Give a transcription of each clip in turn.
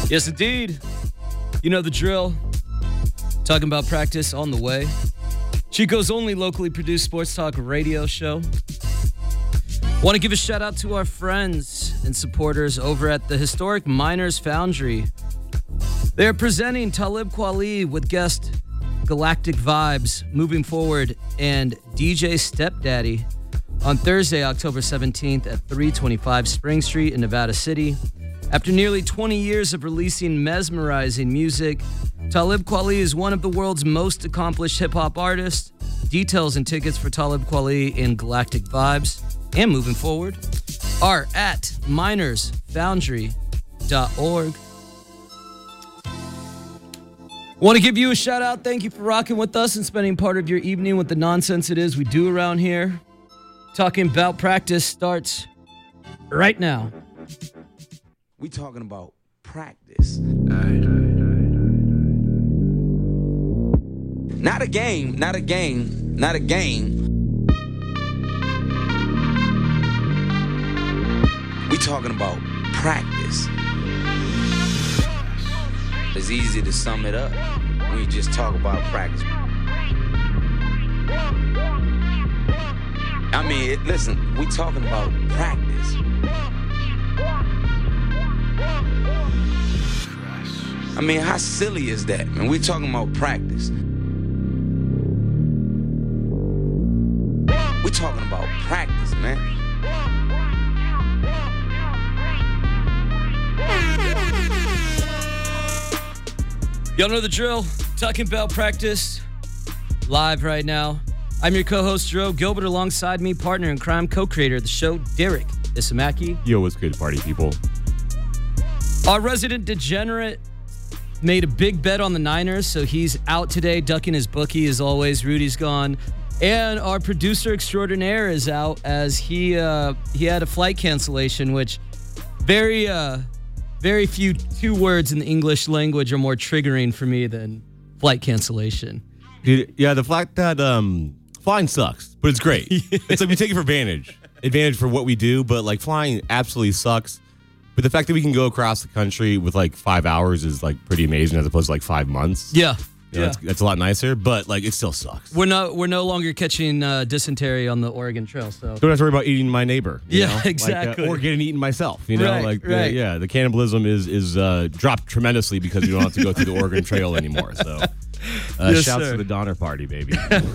Yes, indeed. You know the drill. Talking about practice on the way. Chico's only locally produced sports talk radio show. Want to give a shout out to our friends and supporters over at the historic Miners Foundry. They're presenting Talib Kweli with guest Galactic Vibes, Moving Forward, and DJ Stepdaddy on Thursday, October 17th at 325 Spring Street in Nevada City. After nearly 20 years of releasing mesmerizing music, Talib Kweli is one of the world's most accomplished hip-hop artists. Details and tickets for Talib Kweli and Galactic Vibes and Moving Forward are at minersfoundry.org. Want to give you a shout out. Thank you for rocking with us and spending part of your evening with the nonsense it is we do around here. Talking about practice starts right now. We talking about practice. Not a game, not a game, not a game. We talking about practice. It's easy to sum it up when you just talk about practice. I mean, listen, we talking about practice. I mean, how silly is that, man? We talking about practice. We talking about practice, man. Y'all know the drill. Talking about practice live right now. I'm your co-host, Drew Gilbert, alongside me, partner in crime, co-creator of the show, Derek Isamaki. Yo, what's good, party people? Our resident degenerate made a big bet on the Niners, so he's out today, ducking his bookie as always. Rudy's gone. And our producer extraordinaire is out as he had a flight cancellation, which very few two words in the English language are more triggering for me than flight cancellation. Dude, yeah, the fact that flying sucks, but it's great. It's like we take it for advantage for what we do, but like flying absolutely sucks. But the fact that we can go across the country with like 5 hours is like pretty amazing as opposed to like 5 months. Yeah. You know, that's a lot nicer, but like it still sucks. We're no longer catching dysentery on the Oregon Trail, so don't have to worry about eating my neighbor. You know? Exactly. Or getting eaten myself. You know, right. The cannibalism is dropped tremendously because you don't have to go through the Oregon Trail anymore. So, yes, shouts sir. to the Donner Party, baby.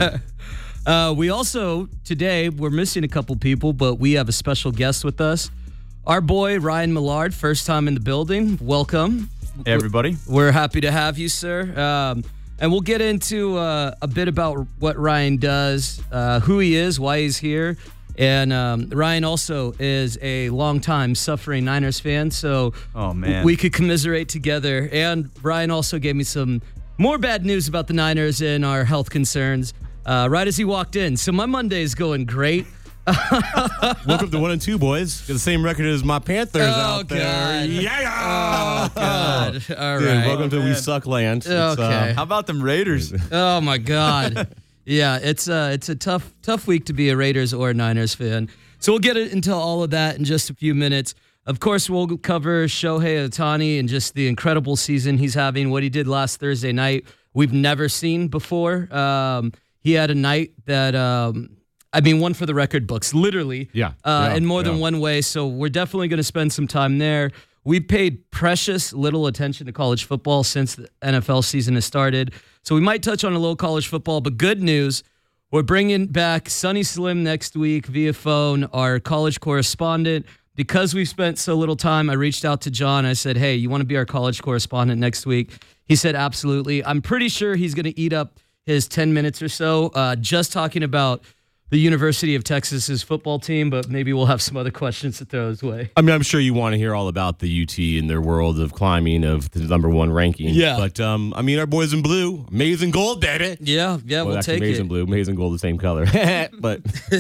We also today we're missing a couple people, but we have a special guest with us. Our boy Ryan Millard, first time in the building. Welcome, hey, everybody. We're happy to have you, sir. And we'll get into a bit about what Ryan does, who he is, why he's here. And Ryan also is a longtime suffering Niners fan, so we could commiserate together. And Ryan also gave me some more bad news about the Niners and our health concerns right as he walked in. So my Monday is going great. Welcome to 1 and 2, boys. Got the same record as my Panthers out there. Yeah. Oh, God. All Dude, right. welcome to We Suck Land. Okay. How about them Raiders? Oh, my God. Yeah, it's a tough week to be a Raiders or Niners fan. So we'll get into all of that in just a few minutes. Of course, we'll cover Shohei Ohtani and just the incredible season he's having, what he did last Thursday night. We've never seen before. He had a night that... one for the record books, literally. In more than one way. So we're definitely going to spend some time there. We paid precious little attention to college football since the NFL season has started. So we might touch on a little college football, but good news. We're bringing back Sonny Slim next week via phone, our college correspondent. Because we've spent so little time, I reached out to John. I said, hey, you want to be our college correspondent next week? He said, absolutely. I'm pretty sure he's going to eat up his 10 minutes or so just talking about the University of Texas's football team, but maybe we'll have some other questions to throw his way. I mean, I'm sure you want to hear all about the UT and their world of climbing of the number one ranking. Yeah. But, our boys in blue, maize and gold, baby. Yeah, we'll take maize it. and blue, maize and gold, the same color. But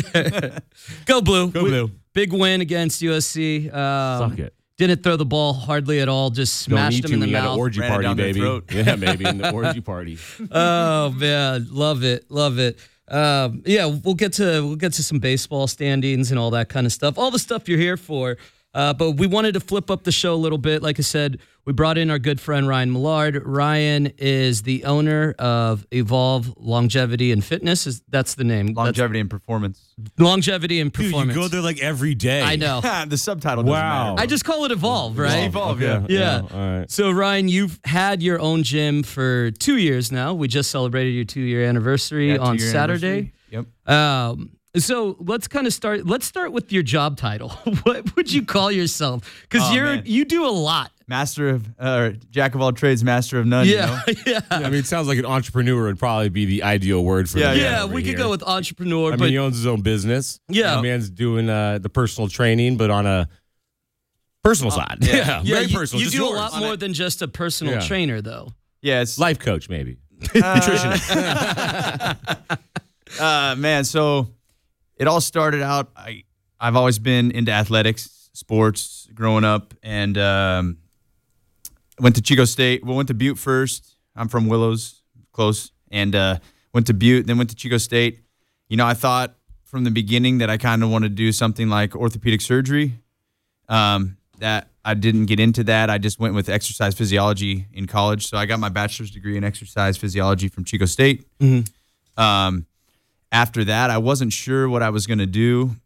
Go blue. Go blue. Big win against USC. Suck it. Didn't throw the ball hardly at all, just smashed him in the We had mouth. an orgy Ran it party, down their baby. throat. Yeah, maybe in the orgy party. Oh man, love it. We'll get to some baseball standings and all that kind of stuff. All the stuff you're here for. But we wanted to flip up the show a little bit. Like I said, we brought in our good friend Ryan Millard. Ryan is the owner of Evolve Longevity and Fitness. That's the name. Longevity and performance. Longevity and Dude, Performance. you go there like every day. I know. The subtitle doesn't Wow. matter. I just call it Evolve, right? Evolve, Okay. Yeah. All right. So, Ryan, you've had your own gym for 2 years now. We just celebrated your 2-year anniversary Yeah, on 2-year Saturday. anniversary. Yep. So let's kind of start. Let's start with your job title. What would you call yourself? Because Oh, man. you do a lot. Master of, jack of all trades, master of none. Yeah, You know? yeah, I mean, it sounds like an entrepreneur would probably be the ideal word for Yeah, the yeah. man over We could here. go with entrepreneur, I but mean, he owns his own business. Yeah. The man's doing the personal training, but on a personal side. yeah. yeah, very you, personal. you just do a yours. lot more than just a personal Yeah. trainer, though. Yeah, it's Life coach, maybe. Nutritionist. man. So it all started out. I've always been into athletics, sports, growing up, and went to Chico State. Well, went to Butte first. I'm from Willows, close, and went to Butte, then went to Chico State. You know, I thought from the beginning that I kind of wanted to do something like orthopedic surgery. That I didn't get into that. I just went with exercise physiology in college. So I got my bachelor's degree in exercise physiology from Chico State. After that, I wasn't sure what I was going to do.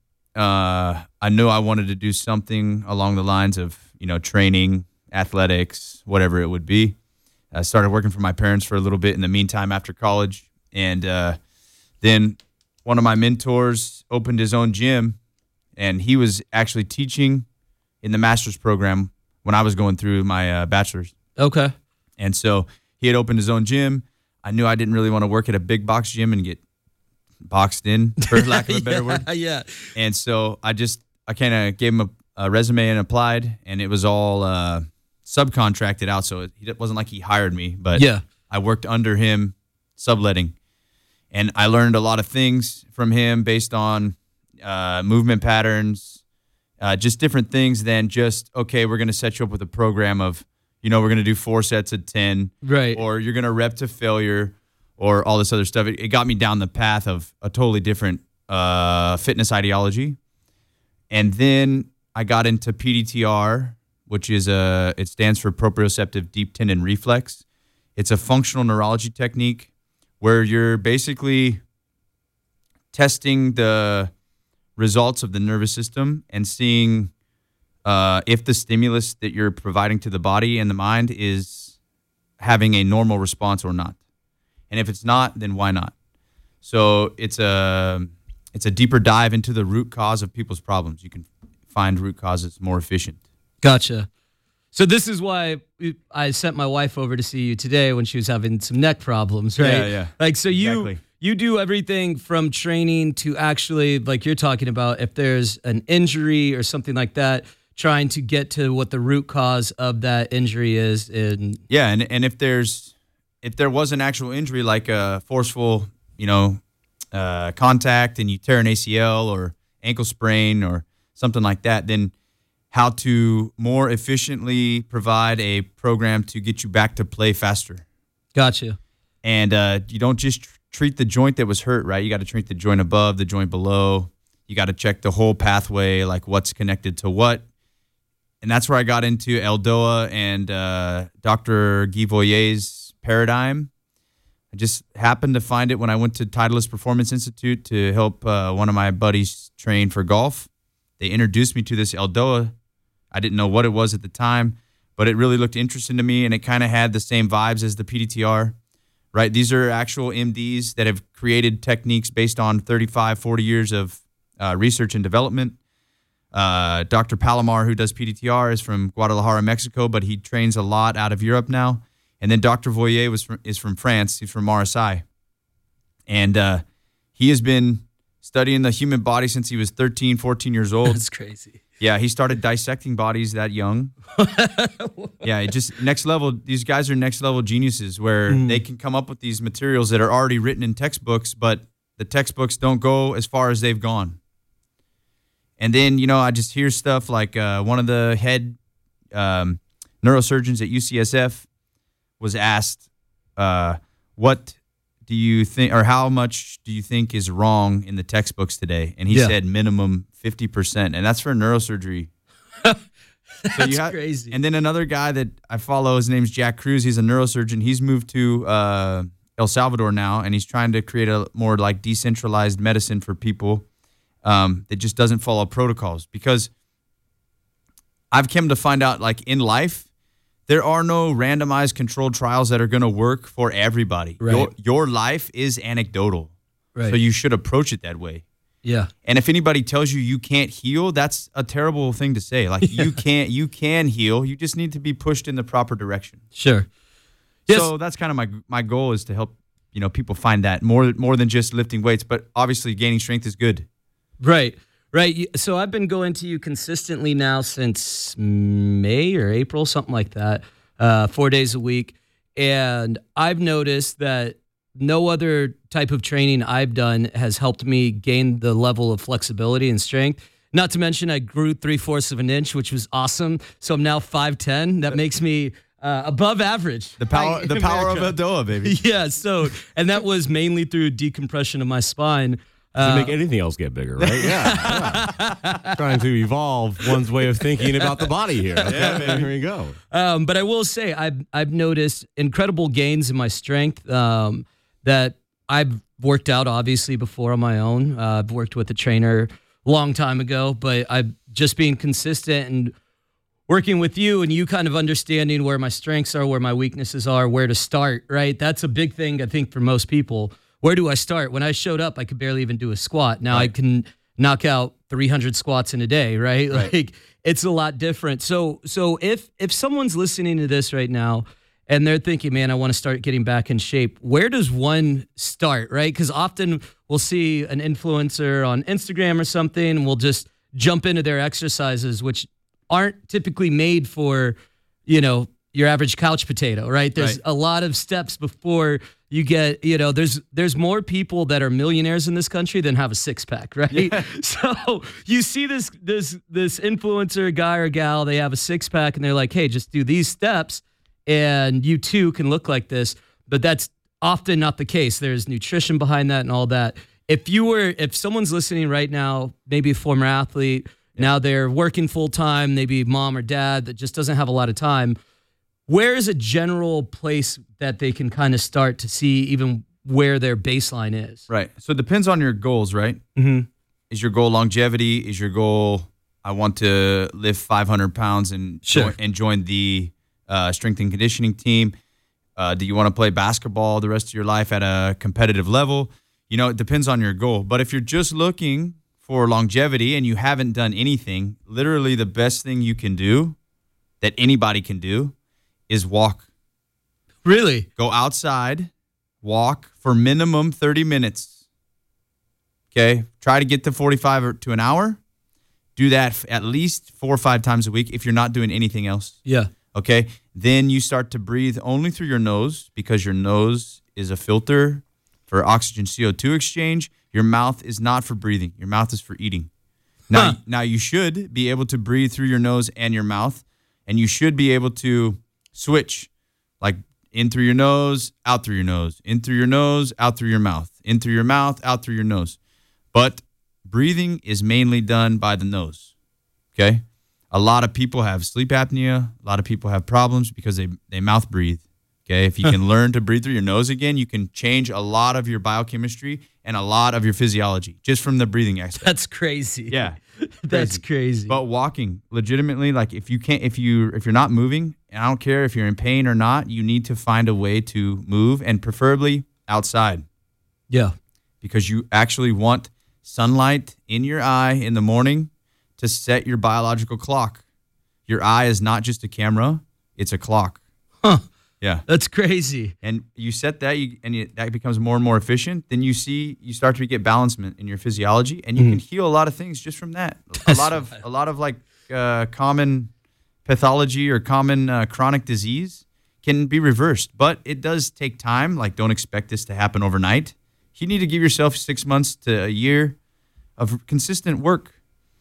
I knew I wanted to do something along the lines of, training, athletics, whatever it would be. I started working for my parents for a little bit in the meantime after college. And then one of my mentors opened his own gym, and he was actually teaching in the master's program when I was going through my bachelor's. Okay. And so he had opened his own gym. I knew I didn't really want to work at a big box gym and get boxed in, for lack of a better word. Yeah. And so I kind of gave him a resume and applied, and it was all subcontracted out. So it wasn't like he hired me, but Yeah. I worked under him subletting. And I learned a lot of things from him based on movement patterns, just different things than just, okay, we're going to set you up with a program of, we're going to do 4 sets of 10. Right. Or you're going to rep to failure or all this other stuff. It got me down the path of a totally different fitness ideology. And then I got into PDTR, which is it stands for proprioceptive deep tendon reflex. It's a functional neurology technique where you're basically testing the results of the nervous system and seeing if the stimulus that you're providing to the body and the mind is having a normal response or not. And if it's not, then why not? So it's a deeper dive into the root cause of people's problems. You can find root causes more efficient. Gotcha. So this is why I sent my wife over to see you today when she was having some neck problems, right? Yeah. Like, so Exactly. you do everything from training to actually, like you're talking about, if there's an injury or something like that, trying to get to what the root cause of that injury is. Yeah, and if there was an actual injury, like a forceful, contact, and you tear an ACL or ankle sprain or something like that, then how to more efficiently provide a program to get you back to play faster. Gotcha. And you don't just treat the joint that was hurt, right? You got to treat the joint above, the joint below. You got to check the whole pathway, like what's connected to what. And that's where I got into Eldoa and Dr. Guy Voyer's paradigm. I just happened to find it when I went to Titleist Performance Institute to help one of my buddies train for golf. They introduced me to this Eldoa. I didn't know what it was at the time, but it really looked interesting to me, and it kind of had the same vibes as the PDTR, right? These are actual MDs that have created techniques based on 35, 40 years of research and development. Dr. Palomar, who does PDTR, is from Guadalajara, Mexico, but he trains a lot out of Europe now. And then Dr. Voyer is from France. He's from RSI. And he has been studying the human body since he was 13, 14 years old. That's crazy. Yeah, he started dissecting bodies that young. Yeah, it just next level. These guys are next level geniuses where they can come up with these materials that are already written in textbooks, but the textbooks don't go as far as they've gone. And then, I just hear stuff like one of the head neurosurgeons at UCSF was asked, what do you think, or how much do you think is wrong in the textbooks today? And he said minimum 50%. And that's for neurosurgery So That's crazy. And then another guy that I follow, his name's Jack Cruz. He's a neurosurgeon. He's moved to El Salvador now, and he's trying to create a more like decentralized medicine for people that just doesn't follow protocols. Because I've come to find out, like in life, there are no randomized controlled trials that are going to work for everybody. Right. Your life is anecdotal, Right. so you should approach it that way. Yeah. And if anybody tells you you can't heal, that's a terrible thing to say. Like you can heal. You just need to be pushed in the proper direction. Sure. Yes. So that's kind of my goal is to help, people find that more than just lifting weights, but obviously gaining strength is good. Right. So I've been going to you consistently now since May or April, something like that, 4 days a week. And I've noticed that no other type of training I've done has helped me gain the level of flexibility and strength. Not to mention I grew 3/4 of an inch, which was awesome. So I'm now 5'10". That makes me above average. The power of Eldoa, baby. Yeah. So, and that was mainly through decompression of my spine. To make anything else get bigger, right? Yeah. Trying to evolve one's way of thinking about the body here. Okay? Yeah, man. Here you go. But I will say I've noticed incredible gains in my strength that I've worked out obviously before on my own. I've worked with a trainer a long time ago, but I've just being consistent and working with you and you kind of understanding where my strengths are, where my weaknesses are, where to start, right? That's a big thing, I think, for most people. Where do I start? When I showed up, I could barely even do a squat. Now I can knock out 300 squats in a day, right? Like it's a lot different. So if someone's listening to this right now and they're thinking, man, I want to start getting back in shape, where does one start, right? Because often we'll see an influencer on Instagram or something, and we'll just jump into their exercises, which aren't typically made for, your average couch potato, right? There's a lot of steps before you get, there's more people that are millionaires in this country than have a six pack, right? Yeah. So you see this influencer guy or gal, they have a six pack and they're like, hey, just do these steps and you too can look like this. But that's often not the case. There's nutrition behind that and all that. If someone's listening right now, maybe a former athlete, now they're working full time, maybe mom or dad that just doesn't have a lot of time, where is a general place that they can kind of start to see even where their baseline is? Right. So it depends on your goals, right? Mm-hmm. Is your goal longevity? Is your goal, I want to lift 500 pounds and join the strength and conditioning team? Do you want to play basketball the rest of your life at a competitive level? It depends on your goal. But if you're just looking for longevity and you haven't done anything, literally the best thing you can do that anybody can do is walk. Really? Go outside, walk for minimum 30 minutes. Okay? Try to get to 45 or to an hour. Do that at least 4 or 5 times a week if you're not doing anything else. Yeah. Okay? Then you start to breathe only through your nose because your nose is a filter for oxygen CO2 exchange. Your mouth is not for breathing. Your mouth is for eating. Now you should be able to breathe through your nose and your mouth, and you should be able to switch, like in through your nose, out through your nose, in through your nose, out through your mouth, in through your mouth, out through your nose. But breathing is mainly done by the nose, okay? A lot of people have sleep apnea. A lot of people have problems because they mouth breathe, okay? If you can learn to breathe through your nose again, you can change a lot of your biochemistry and a lot of your physiology just from the breathing aspect. That's crazy. Yeah. That's crazy. But walking, legitimately, like if you're not moving, and I don't care if you're in pain or not, you need to find a way to move, and preferably outside. Yeah. Because you actually want sunlight in your eye in the morning to set your biological clock. Your eye is not just a camera, it's a clock. Huh. Yeah. That's crazy. And you set that, that becomes more and more efficient. Then you start to get balancement in your physiology, and you can heal a lot of things just from that. A lot of like common pathology or common chronic disease can be reversed, but it does take time. Like, don't expect this to happen overnight. You need to give yourself 6 months to a year of consistent work.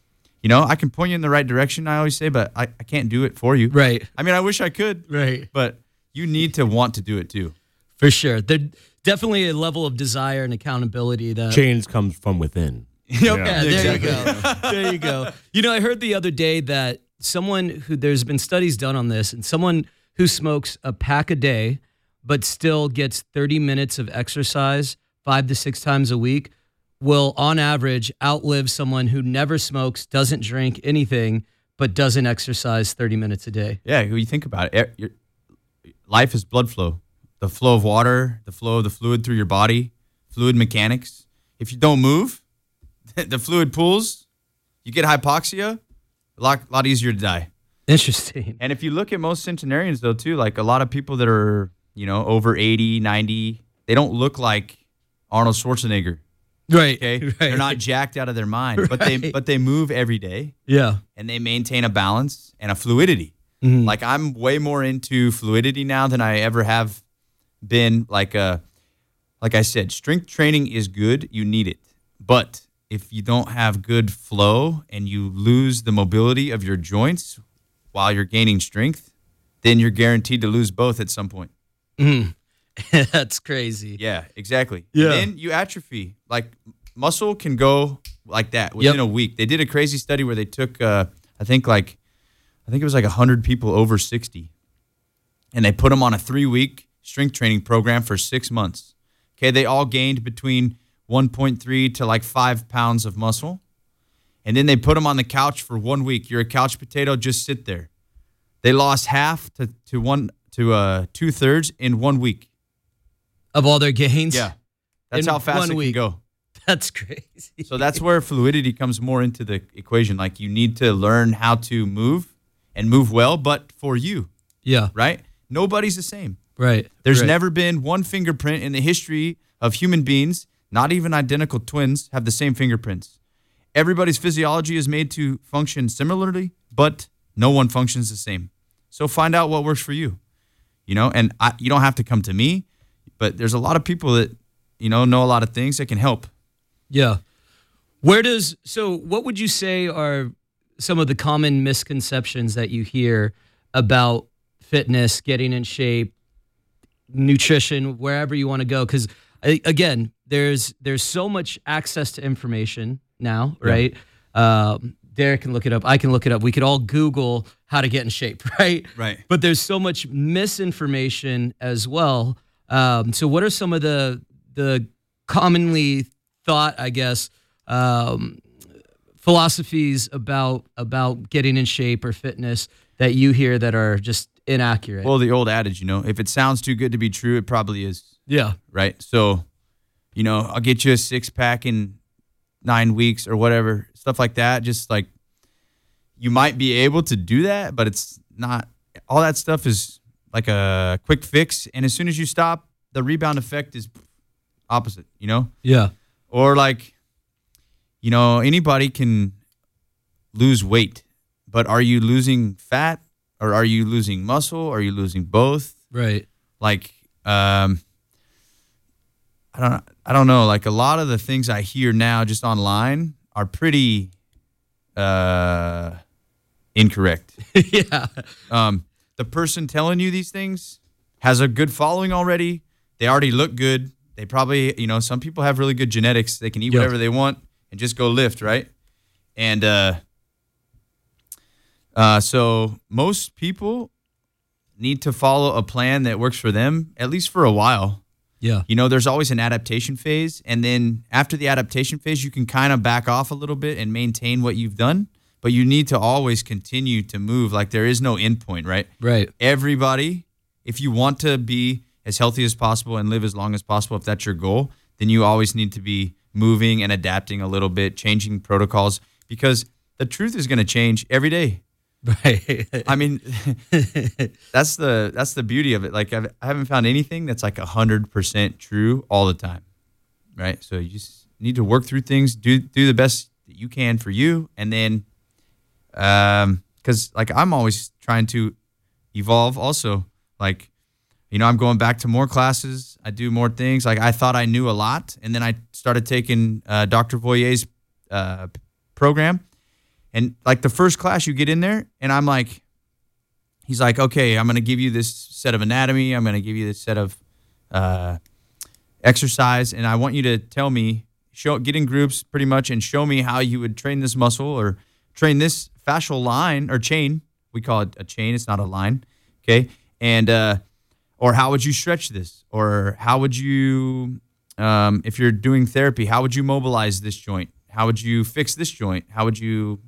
I can point you in the right direction, I always say, but I can't do it for you. Right. I mean, I wish I could. Right. But you need to want to do it too. For sure. There's definitely a level of desire and accountability that Change comes from within. Yeah, there you go. There you go. I heard the other day that someone who there's been studies done on this, and someone who smokes a pack a day but still gets 30 minutes of exercise 5 to 6 times a week will, on average, outlive someone who never smokes, doesn't drink anything, but doesn't exercise 30 minutes a day. Yeah, when you think about it, life is blood flow. The flow of water, the flow of the fluid through your body, fluid mechanics. If you don't move, the fluid pools, you get hypoxia, a lot easier to die. Interesting. And if you look at most centenarians, though, too, like a lot of people that are, over 80, 90, they don't look like Arnold Schwarzenegger. Right. Okay, right. They're not jacked out of their mind, but they move every day. Yeah. And they maintain a balance and a fluidity. Mm-hmm. Like I'm way more into fluidity now than I ever have been. Like I said, strength training is good. You need it, but if you don't have good flow and you lose the mobility of your joints while you're gaining strength, then you're guaranteed to lose both at some point. Mm. That's crazy. Yeah, exactly. Yeah. And then you atrophy. Like muscle can go like that within a week. They did a crazy study where they took, I think it was like 100 people over 60, and they put them on a 3-week strength training program for 6 months. Okay, they all gained between 1.3 to like 5 pounds of muscle, and then they put them on the couch for 1 week. You're a couch potato, just sit there. They lost half to 2/3 in 1 week. Of all their gains? Yeah. That's In how fast 1 it week. can go. That's crazy. So that's where fluidity comes more into the equation. Like you need to learn how to move and move well, but for you, Yeah. right? Nobody's the same. Right. There's right. never been one fingerprint in the history of human beings, not even identical twins, have the same fingerprints. Everybody's physiology is made to function similarly, but no one functions the same. So find out what works for you, and you don't have to come to me, but there's a lot of people that, know a lot of things that can help. Yeah. So what would you say are some of the common misconceptions that you hear about fitness, getting in shape, nutrition, wherever you want to go? Because again, there's so much access to information now, right? Derek can look it up. I can look it up. We could all Google how to get in shape, right? Right. But there's so much misinformation as well. So what are some of the commonly thought, I guess, philosophies about getting in shape or fitness that you hear that are just inaccurate? Well, the old adage, if it sounds too good to be true, it probably is. Yeah. Right. So, I'll get you a 6-pack in 9 weeks or whatever, stuff like that. Just like you might be able to do that, but it's not. All that stuff is like a quick fix. And as soon as you stop, the rebound effect is opposite, Yeah. Or like, anybody can lose weight, but are you losing fat or are you losing muscle? Or are you losing both? Right. Like, I don't know. Like a lot of the things I hear now just online are pretty incorrect. Yeah. The person telling you these things has a good following already. They already look good. They probably, some people have really good genetics. They can eat whatever they want and just go lift, right? And so most people need to follow a plan that works for them, at least for a while. Yeah. There's always an adaptation phase. And then after the adaptation phase, you can kind of back off a little bit and maintain what you've done. But you need to always continue to move. Like there is no end point, right? Right. Everybody, if you want to be as healthy as possible and live as long as possible, if that's your goal, then you always need to be moving and adapting a little bit, changing protocols, because the truth is going to change every day. Right. I mean, that's the beauty of it. Like I haven't found anything that's like 100% true all the time, right? So you just need to work through things, do the best that you can for you, and then, because like I'm always trying to evolve. Also, like I'm going back to more classes. I do more things. Like I thought I knew a lot, and then I started taking Dr. Voyer's program. And like the first class you get in there and I'm like, he's like, okay, I'm going to give you this set of anatomy. I'm going to give you this set of exercise. And I want you to tell me, get in groups pretty much and show me how you would train this muscle or train this fascial line or chain. We call it a chain. It's not a line. Okay. And, or how would you stretch this? Or how would you, if you're doing therapy, how would you mobilize this joint? How would you fix this joint? How would you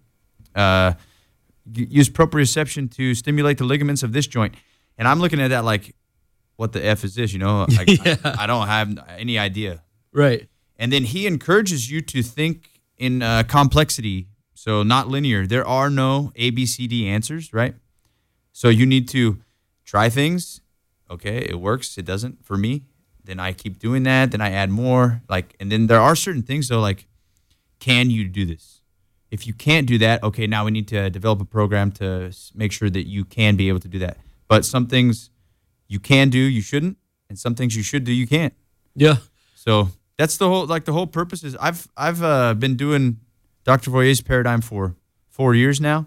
use proprioception to stimulate the ligaments of this joint? And I'm looking at that like, what the F is this? I don't have any idea. Right. And then he encourages you to think in complexity, so not linear. There are no A, B, C, D answers, right? So you need to try things. Okay, it works. It doesn't for me. Then I keep doing that. Then I add more. And then there are certain things though, like, can you do this? If you can't do that, okay, now we need to develop a program to make sure that you can be able to do that. But some things you can do, you shouldn't, and some things you should do, you can't. Yeah. So that's the whole purpose is I've been doing Dr. Voyer's paradigm for 4 years now,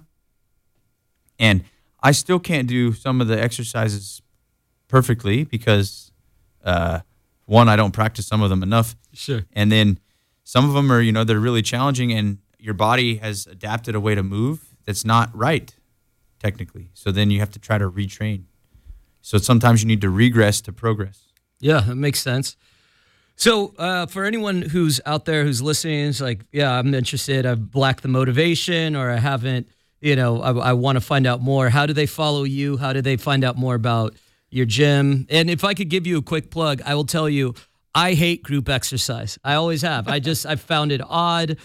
and I still can't do some of the exercises perfectly because one, I don't practice some of them enough. Sure. And then some of them are, they're really challenging, and your body has adapted a way to move that's not right technically. So then you have to try to retrain. So sometimes you need to regress to progress. Yeah, that makes sense. So for anyone who's out there who's listening, it's like, yeah, I'm interested. I've lacked the motivation, or I haven't, I want to find out more. How do they follow you? How do they find out more about your gym? And if I could give you a quick plug, I will tell you, I hate group exercise. I always have. I found it odd.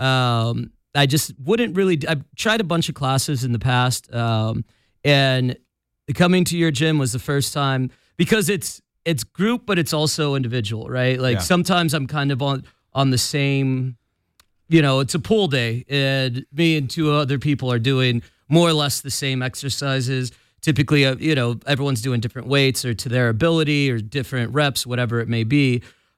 I just wouldn't really. I've tried a bunch of classes in the past, and coming to your gym was the first time because it's group, but it's also individual, right? Like sometimes I'm kind of on the same, it's a pool day and me and two other people are doing more or less the same exercises. Typically, everyone's doing different weights or to their ability or different reps, whatever it may be.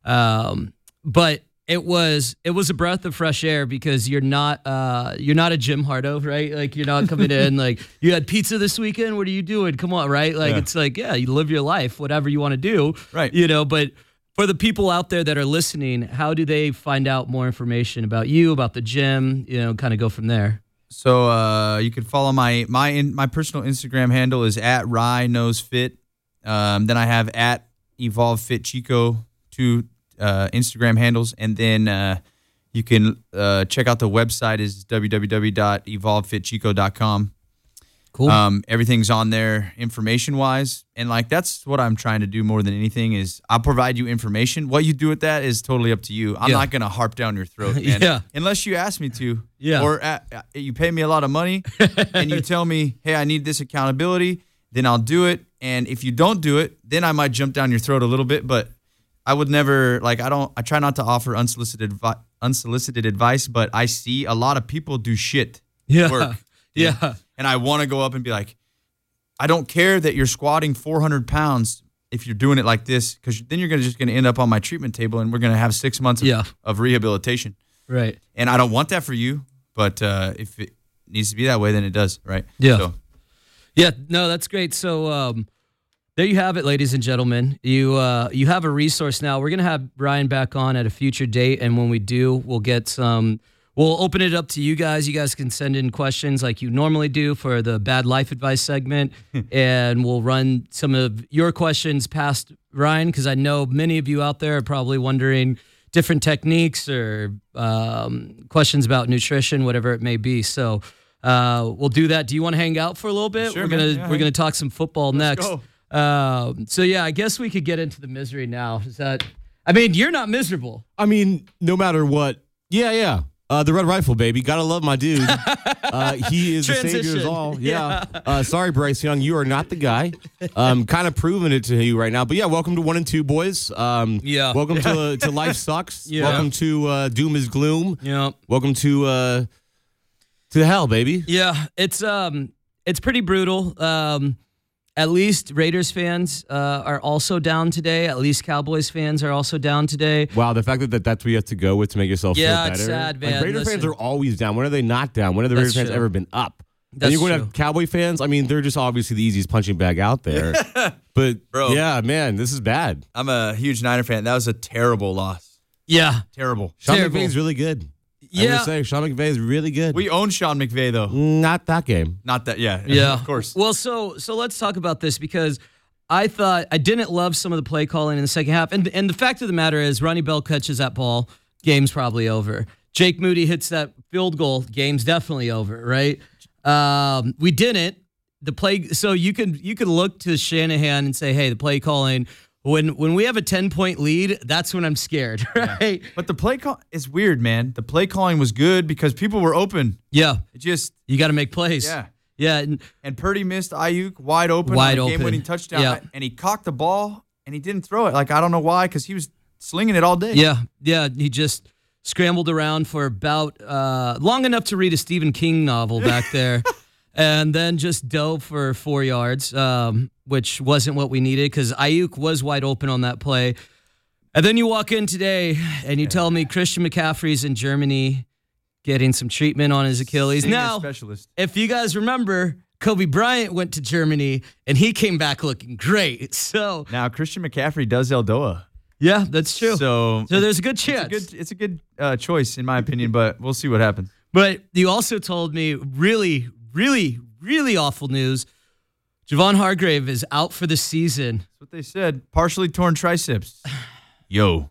But it was a breath of fresh air because you're not a Jim Hardo, right? Like you're not coming in like you had pizza this weekend. What are you doing? Come on, right? Like it's like you live your life, whatever you want to do, right? But for the people out there that are listening, how do they find out more information about you, about the gym? Kind of go from there. So you can follow my personal Instagram handle is @RyeKnowsFit. Then I have @EvolveFitChico, two Instagram handles, and then you can check out the website is www.evolvefitchico.com. Cool. Everything's on there information wise, and that's what I'm trying to do more than anything is I'll provide you information. What you do with that is totally up to you. I'm not going to harp down your throat, man. Unless you ask me to. Yeah. Or you pay me a lot of money and you tell me, hey, I need this accountability, then I'll do it. And if you don't do it, then I might jump down your throat a little bit, but I would never I try not to offer unsolicited advice, but I see a lot of people do shit work. Yeah. And I want to go up and be like, I don't care that you're squatting 400 pounds if you're doing it like this, because then you're just going to end up on my treatment table and we're going to have 6 months of rehabilitation. Right. And I don't want that for you, but if it needs to be that way, then it does, right? Yeah. So. Yeah, no, that's great. So there you have it, ladies and gentlemen. You have a resource now. We're going to have Ryan back on at a future date, and when we do, we'll open it up to you guys. You guys can send in questions like you normally do for the bad life advice segment, and we'll run some of your questions past Ryan, because I know many of you out there are probably wondering different techniques or questions about nutrition, whatever it may be. So we'll do that. Do you want to hang out for a little bit? Sure, we're gonna talk some football next. Go. So yeah, I guess we could get into the misery now. You're not miserable. No matter what. Yeah. The Red Rifle, baby. Gotta love my dude. He is the savior of all. Yeah. Sorry, Bryce Young. You are not the guy. Kind of proving it to you right now. But yeah, welcome to 1 and 2, boys. Welcome to Life Sucks. Yeah. Welcome to Doom is Gloom. Yeah. Welcome to hell, baby. Yeah. It's pretty brutal. At least Raiders fans are also down today. At least Cowboys fans are also down today. Wow, the fact that that's what you have to go with to make yourself feel better. Yeah, it's sad, man. Raider fans are always down. When are they not down? When have the Raider fans ever been up? That's and you're going to true. have Cowboy fans? They're just obviously the easiest punching bag out there. But, Bro. Yeah, man, this is bad. I'm a huge Niner fan. That was a terrible loss. Yeah. Terrible. Sean Terrible. McVay's really good. I'm Yeah. gonna say Sean McVay is really good. We own Sean McVay though. Not that game. Not that. Yeah. Yeah, Of course. Well, so let's talk about this because I thought I didn't love some of the play calling in the second half, and the fact of the matter is, Ronnie Bell catches that ball, game's probably over. Jake Moody hits that field goal, game's definitely over, right? We didn't. The play, so you could look to Shanahan and say, hey, the play calling. When we have a 10-point lead, that's when I'm scared, right? But the play call is weird, man. The play calling was good because people were open. Yeah, It just you got to make plays. yeah. Yeah, And Purdy missed Ayuk wide open Wide on a open. game-winning touchdown, Yeah. and he cocked the ball and he didn't throw it. Like I don't know why, because he was slinging it all day. yeah. He just scrambled around for about long enough to read a Stephen King novel back there, and then just dove for 4 yards, which wasn't what we needed because Ayuk was wide open on that play. And then you walk in today and you tell me Christian McCaffrey's in Germany getting some treatment on his Achilles. Senior Now, specialist. if you guys remember, Kobe Bryant went to Germany and he came back looking great. So, Now Christian McCaffrey does Eldoa. yeah, that's true. So there's a good chance. it's a good choice in my opinion, but we'll see what happens. But you also told me really, really, really awful news. Javon Hargrave is out for the season. That's what they said. Partially torn triceps. Yo.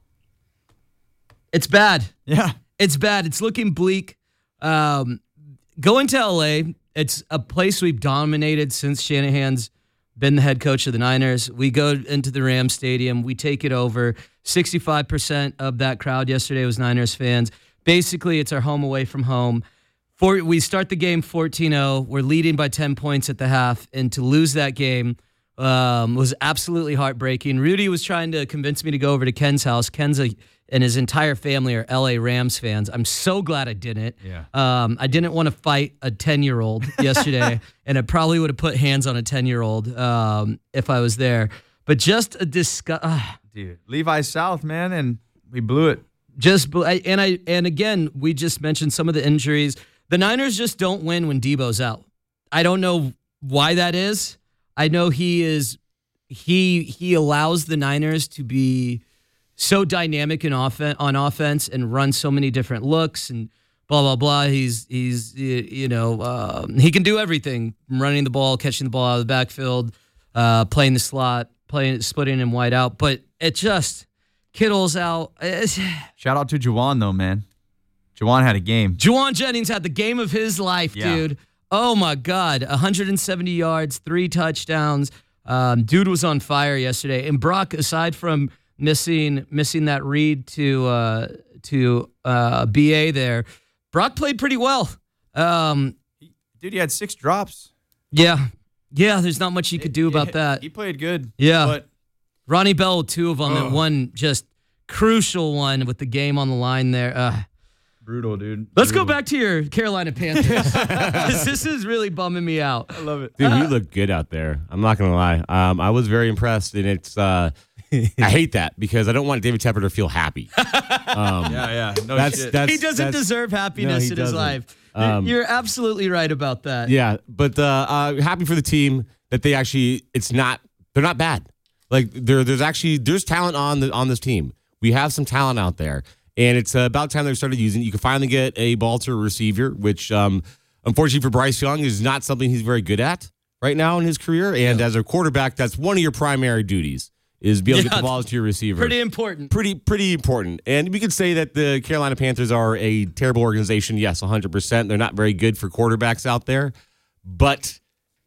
It's bad. Yeah. It's bad. It's looking bleak. Going to LA, it's a place we've dominated since Shanahan's been the head coach of the Niners. We go into the Rams Stadium. We take it over. 65% of that crowd yesterday was Niners fans. Basically, it's our home away from home. We start the game 14-0. We're leading by 10 points at the half, and to lose that game was absolutely heartbreaking. Rudy was trying to convince me to go over to Ken's house. Ken's and his entire family are LA Rams fans. I'm so glad I didn't. Yeah. I didn't want to fight a 10-year-old yesterday, and I probably would have put hands on a 10-year-old if I was there. But just a Dude. Levi South, man, and we blew it. And again, we just mentioned some of the injuries. The Niners just don't win when Debo's out. I don't know why that is. I know he allows the Niners to be so dynamic on offense and run so many different looks and blah blah blah. He can do everything: running the ball, catching the ball out of the backfield, playing the slot, splitting him wide out. But it just Kittle's out. Shout out to Juwan though, man. Juwan had a game. Juwan Jennings had the game of his life, Yeah. dude. Oh my God, 170 yards, 3 touchdowns. Dude was on fire yesterday. And Brock, aside from missing that read to BA there, Brock played pretty well. Dude, he had 6 drops. Yeah. There's not much you could do about that. He played good. Yeah. But Ronnie Bell, 2 of them, and one just crucial one with the game on the line there. brutal, dude. Let's go back to your Carolina Panthers. 'Cause this is really bumming me out. I love it. Dude, you look good out there. I'm not gonna lie. I was very impressed, and it's. I hate that because I don't want David Tepper to feel happy. Yeah. No shit. He doesn't deserve happiness he in his doesn't. life. You're absolutely right about that. Yeah, but happy for the team that they actually. They're not bad. Like there's talent on this team. We have some talent out there, and it's about time they started using it. You can finally get a ball to a receiver, which unfortunately for Bryce Young is not something he's very good at right now in his career. And as a quarterback, that's one of your primary duties is be able to get the balls to your receiver. Pretty important. Pretty important. And we could say that the Carolina Panthers are a terrible organization. Yes, 100%. They're not very good for quarterbacks out there. But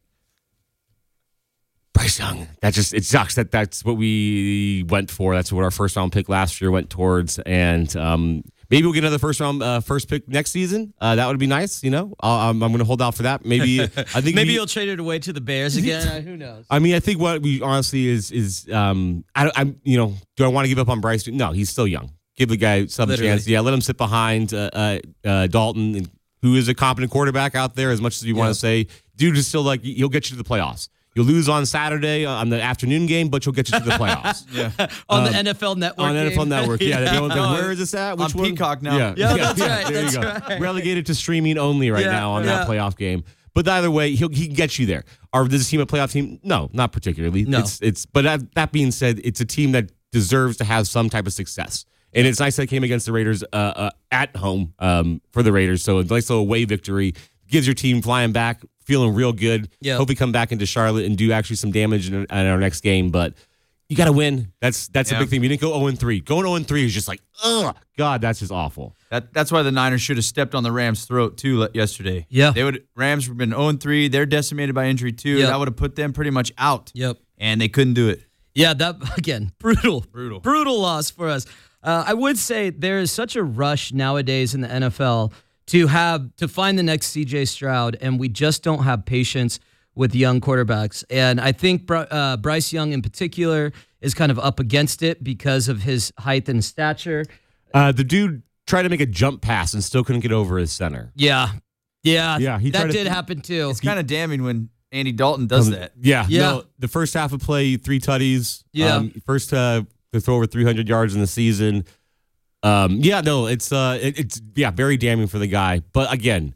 Bryce Young, it sucks that that's what we went for. That's what our first round pick last year went towards. And maybe we'll get another first pick next season. That would be nice. You know, I'm going to hold out for that. Maybe Maybe you'll trade it away to the Bears again. Who knows? I mean, I think what we honestly is do I want to give up on Bryce? No, he's still young. Give the guy some chance. Yeah, let him sit behind Dalton, who is a competent quarterback out there. As much as you want to say, dude is still like he'll get you to the playoffs. You'll lose on Saturday on the afternoon game, but you'll get you to the playoffs. On the NFL Network. On game. NFL Network, yeah. Where is this at? Which on one? Peacock now. Yeah, that's right. There That's you go. right. Relegated to streaming only right now on that yeah. playoff game. But either way, he can get you there. Is this team a playoff team? No, not particularly. No. But that being said, it's a team that deserves to have some type of success. And it's nice that it came against the Raiders at home for the Raiders. So a nice little away victory. Gives your team flying back, feeling real good. Yep. Hope we come back into Charlotte and do actually some damage in our next game. But you got to win. That's a big thing. We didn't go 0-3. Going 0-3 is just like, oh, God, that's just awful. That's why the Niners should have stepped on the Rams' throat, too, yesterday. Yeah. Rams have been 0-3. They're decimated by injury, too. Yep. That would have put them pretty much out. Yep. And they couldn't do it. Yeah, that, again, brutal loss for us. I would say there is such a rush nowadays in the NFL to find the next C.J. Stroud, and we just don't have patience with young quarterbacks. And I think Bryce Young in particular is kind of up against it because of his height and stature. The dude tried to make a jump pass and still couldn't get over his center. Yeah. That did happen too. It's kind of damning when Andy Dalton does that. Yeah. Yeah. No, the first half of play, 3 tutties. Yeah. First to throw over 300 yards in the season. It's very damning for the guy. But again,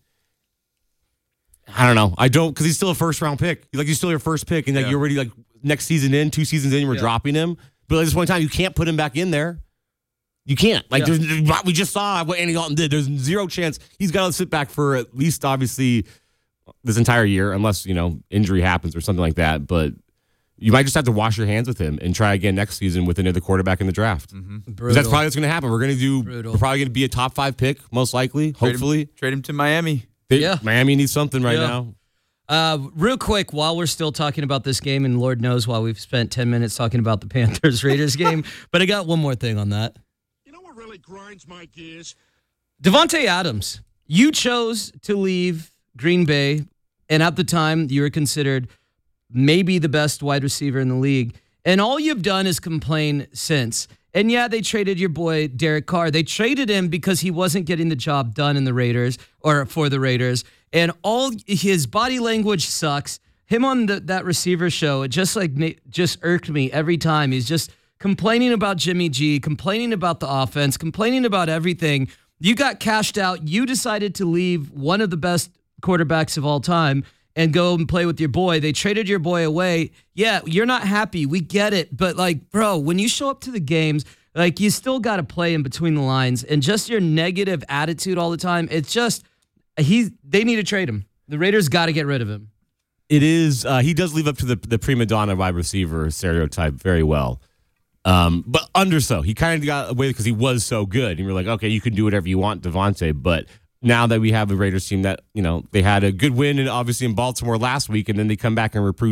I don't know. I don't, because he's still a first round pick. He's still your first pick, and you're already next season in, 2 seasons in, we're dropping him. But at this point in time, you can't put him back in there. You can't. We just saw what Andy Dalton did. There's zero chance. He's got to sit back for at least, obviously, this entire year, unless, injury happens or something like that. But you might just have to wash your hands with him and try again next season with another quarterback in the draft. Because that's probably what's going to happen. We're probably going to be a top 5 pick, most likely, hopefully. Trade him to Miami. Miami needs something right now. Real quick, while we're still talking about this game, and Lord knows why we've spent 10 minutes talking about the Panthers-Raiders game, but I got one more thing on that. You know what really grinds my gears? Devontae Adams, you chose to leave Green Bay, and at the time, you were considered maybe the best wide receiver in the league, and all you've done is complain since. And yeah, they traded your boy Derek Carr. They traded him because he wasn't getting the job done in the Raiders or for the Raiders. And all his body language sucks. Him on that receiver show, it just irked me every time. He's just complaining about Jimmy G, complaining about the offense, complaining about everything. You got cashed out. You decided to leave one of the best quarterbacks of all time and go and play with your boy. They traded your boy away. Yeah, you're not happy. We get it. But, bro, when you show up to the games, you still got to play in between the lines. And just your negative attitude all the time, it's just, they need to trade him. The Raiders got to get rid of him. It is, he does live up to the prima donna wide receiver stereotype very well. But he kind of got away because he was so good. And we're like, okay, you can do whatever you want, Devontae. But now that we have a Raiders team that, they had a good win and obviously in Baltimore last week, and then they come back and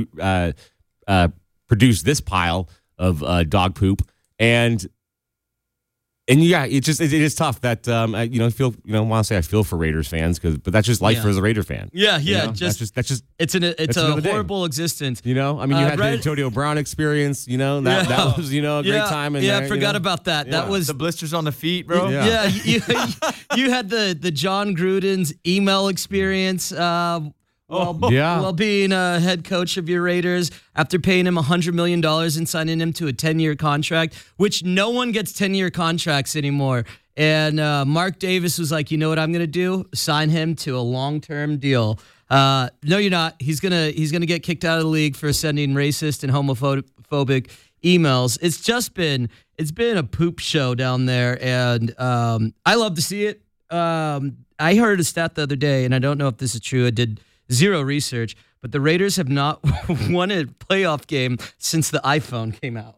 produce this pile of dog poop. And yeah, it is tough that I feel for Raiders fans but that's just life for as a Raider fan. Yeah, that's just it's a horrible existence. You had the Antonio Brown experience. That was a great time. I forgot about that. Yeah. That was the blisters on the feet, bro. Yeah, you had the John Gruden's email experience. While being a head coach of your Raiders, after paying him $100 million and signing him to a 10-year contract, which no one gets 10-year contracts anymore. And Mark Davis was like, you know what I'm going to do? Sign him to a long-term deal. No, you're not. He's gonna get kicked out of the league for sending racist and homophobic emails. It's been a poop show down there, and I love to see it. I heard a stat the other day, and I don't know if this is true. I did zero research, but the Raiders have not won a playoff game since the iPhone came out.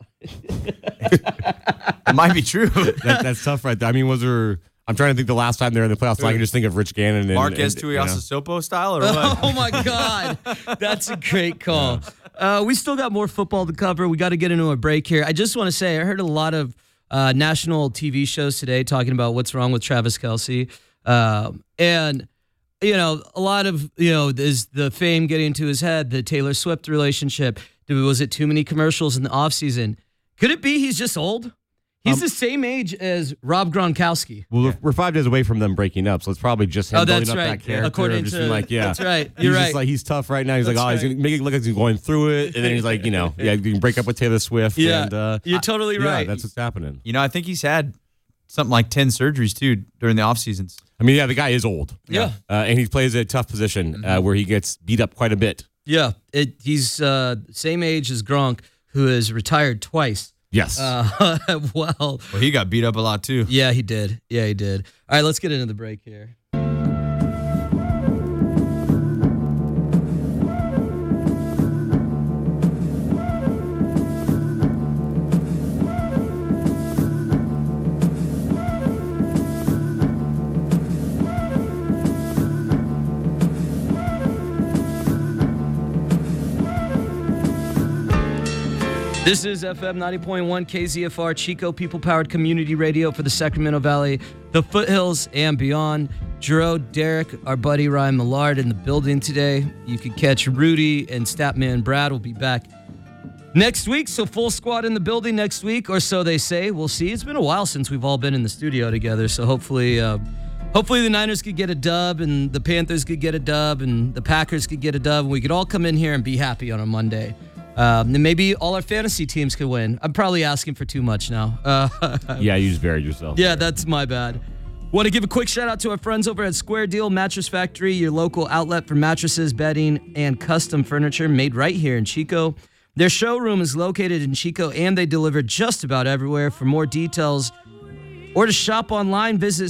It might be true. That's tough right there. I mean, I'm trying to think the last time they're in the playoffs, so I can just think of Rich Gannon and Marquez Tuiasosopo style or what? Oh my God. That's a great call. We still got more football to cover. We got to get into a break here. I just want to say, I heard a lot of national TV shows today talking about what's wrong with Travis Kelce. And a lot of, is the fame getting into his head, the Taylor Swift relationship. Was it too many commercials in the offseason? Could it be he's just old? He's the same age as Rob Gronkowski. Well, we're 5 days away from them breaking up, so it's probably just him building up that character. According to, that's right. You're right. He's tough right now. He's he's going to make it look like he's going through it, and then he's like, you can break up with Taylor Swift. Yeah, and, you're totally right. Yeah, that's what's happening. I think he's had something like 10 surgeries, too, during the off seasons. I mean, the guy is old. Yeah. And he plays a tough position where he gets beat up quite a bit. Yeah. He's same age as Gronk, who has retired twice. Yes. Well, Well, he got beat up a lot too. yeah, he did. Yeah, he did. All right, let's get into the break here. This is FM 90.1 KZFR, Chico People-Powered Community Radio for the Sacramento Valley, the foothills, and beyond. Jero, Derek, our buddy Ryan Millard in the building today. You can catch Rudy and Statman Brad will be back next week, so full squad in the building next week, or so they say. We'll see. It's been a while since we've all been in the studio together, so hopefully the Niners could get a dub, and the Panthers could get a dub, and the Packers could get a dub, and we could all come in here and be happy on a Monday. And maybe all our fantasy teams could win. I'm probably asking for too much now. Yeah, you just buried yourself. Yeah, that's my bad. Want to give a quick shout out to our friends over at Square Deal Mattress Factory, your local outlet for mattresses, bedding, and custom furniture made right here in Chico. Their showroom is located in Chico, and they deliver just about everywhere. For more details or to shop online, visit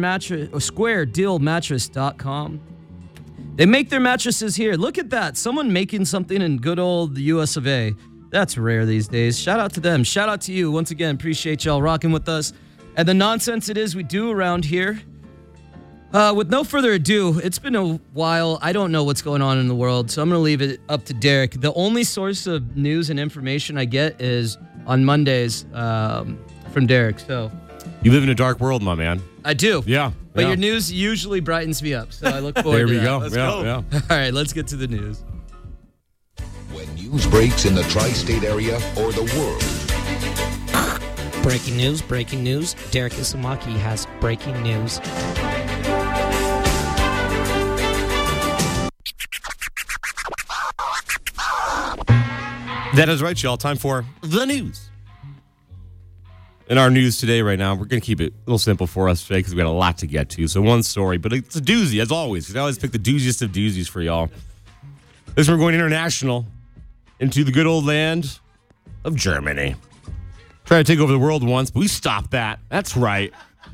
squaredealmattress.com. They make their mattresses here. Look at that. Someone making something in good old the US of A. That's rare these days. Shout out to them. Shout out to you. Once again, appreciate y'all rocking with us. And the nonsense it is we do around here. With no further ado, it's been a while. I don't know what's going on in the world, so I'm going to leave it up to Derek. The only source of news and information I get is on Mondays from Derek. So You live in a dark world, my man. I do. Yeah. But yeah. your news usually brightens me up, so I look forward There to we that. go. Let's Yeah. All right, let's get to the news. When news breaks in the tri-state area or the world, Breaking news, breaking news. Derek Isamaki has breaking news. That is right, y'all. Time for the news. In our news today, right now, we're going to keep it a little simple for us today because we got a lot to get to. So one story, but it's a doozy, as always, because I always pick the dooziest of doozies for y'all. This one, we're going international into the good old land of Germany. Tried to take over the world once, but we stopped that. That's right.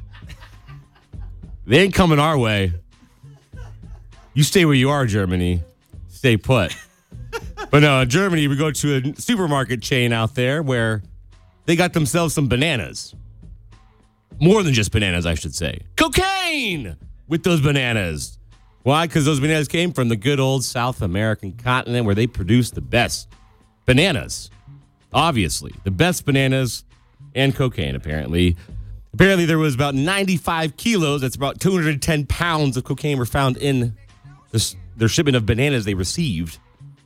They ain't coming our way. You stay where you are, Germany. Stay put. But no, in Germany, we go to a supermarket chain out there where they got themselves some bananas. More than just bananas, I should say. Cocaine with those bananas. Why? Because those bananas came from the good old South American continent where they produce the best bananas. Obviously, the best bananas and cocaine, apparently. Apparently, there was about 95 kilos, that's about 210 pounds of cocaine were found in their shipment of bananas they received.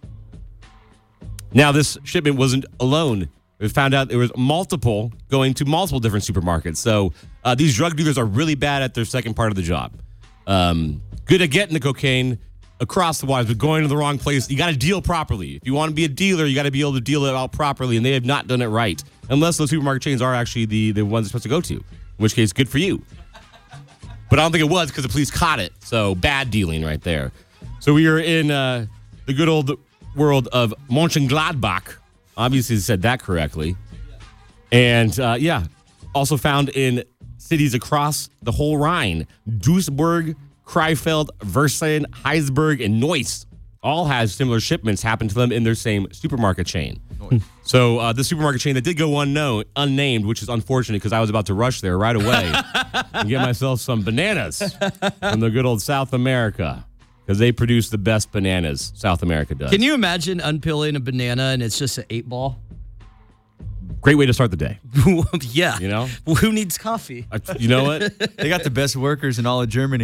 Now, this shipment wasn't alone. We found out there was multiple going to multiple different supermarkets. So these drug dealers are really bad at their second part of the job. Good at getting the cocaine across the wires, but going to the wrong place. You got to deal properly. If you want to be a dealer, you got to be able to deal it out properly, and they have not done it right. Unless those supermarket chains are actually the ones they're supposed to go to, in which case, good for you. But I don't think it was because the police caught it. So bad dealing right there. So we are in the good old world of Mönchengladbach. Obviously said that correctly. And also found in cities across the whole Rhine. Duisburg, Krefeld, Versailles, Heisberg, and Neuss all has similar shipments happen to them in their same supermarket chain. So the supermarket chain that did go unnamed, which is unfortunate because I was about to rush there right away and get myself some bananas from the good old South America. Because they produce the best bananas South America does. Can you imagine unpeeling a banana and it's just an 8-ball? Great way to start the day. Yeah. You know? Who needs coffee? You know what? They got the best workers in all of Germany.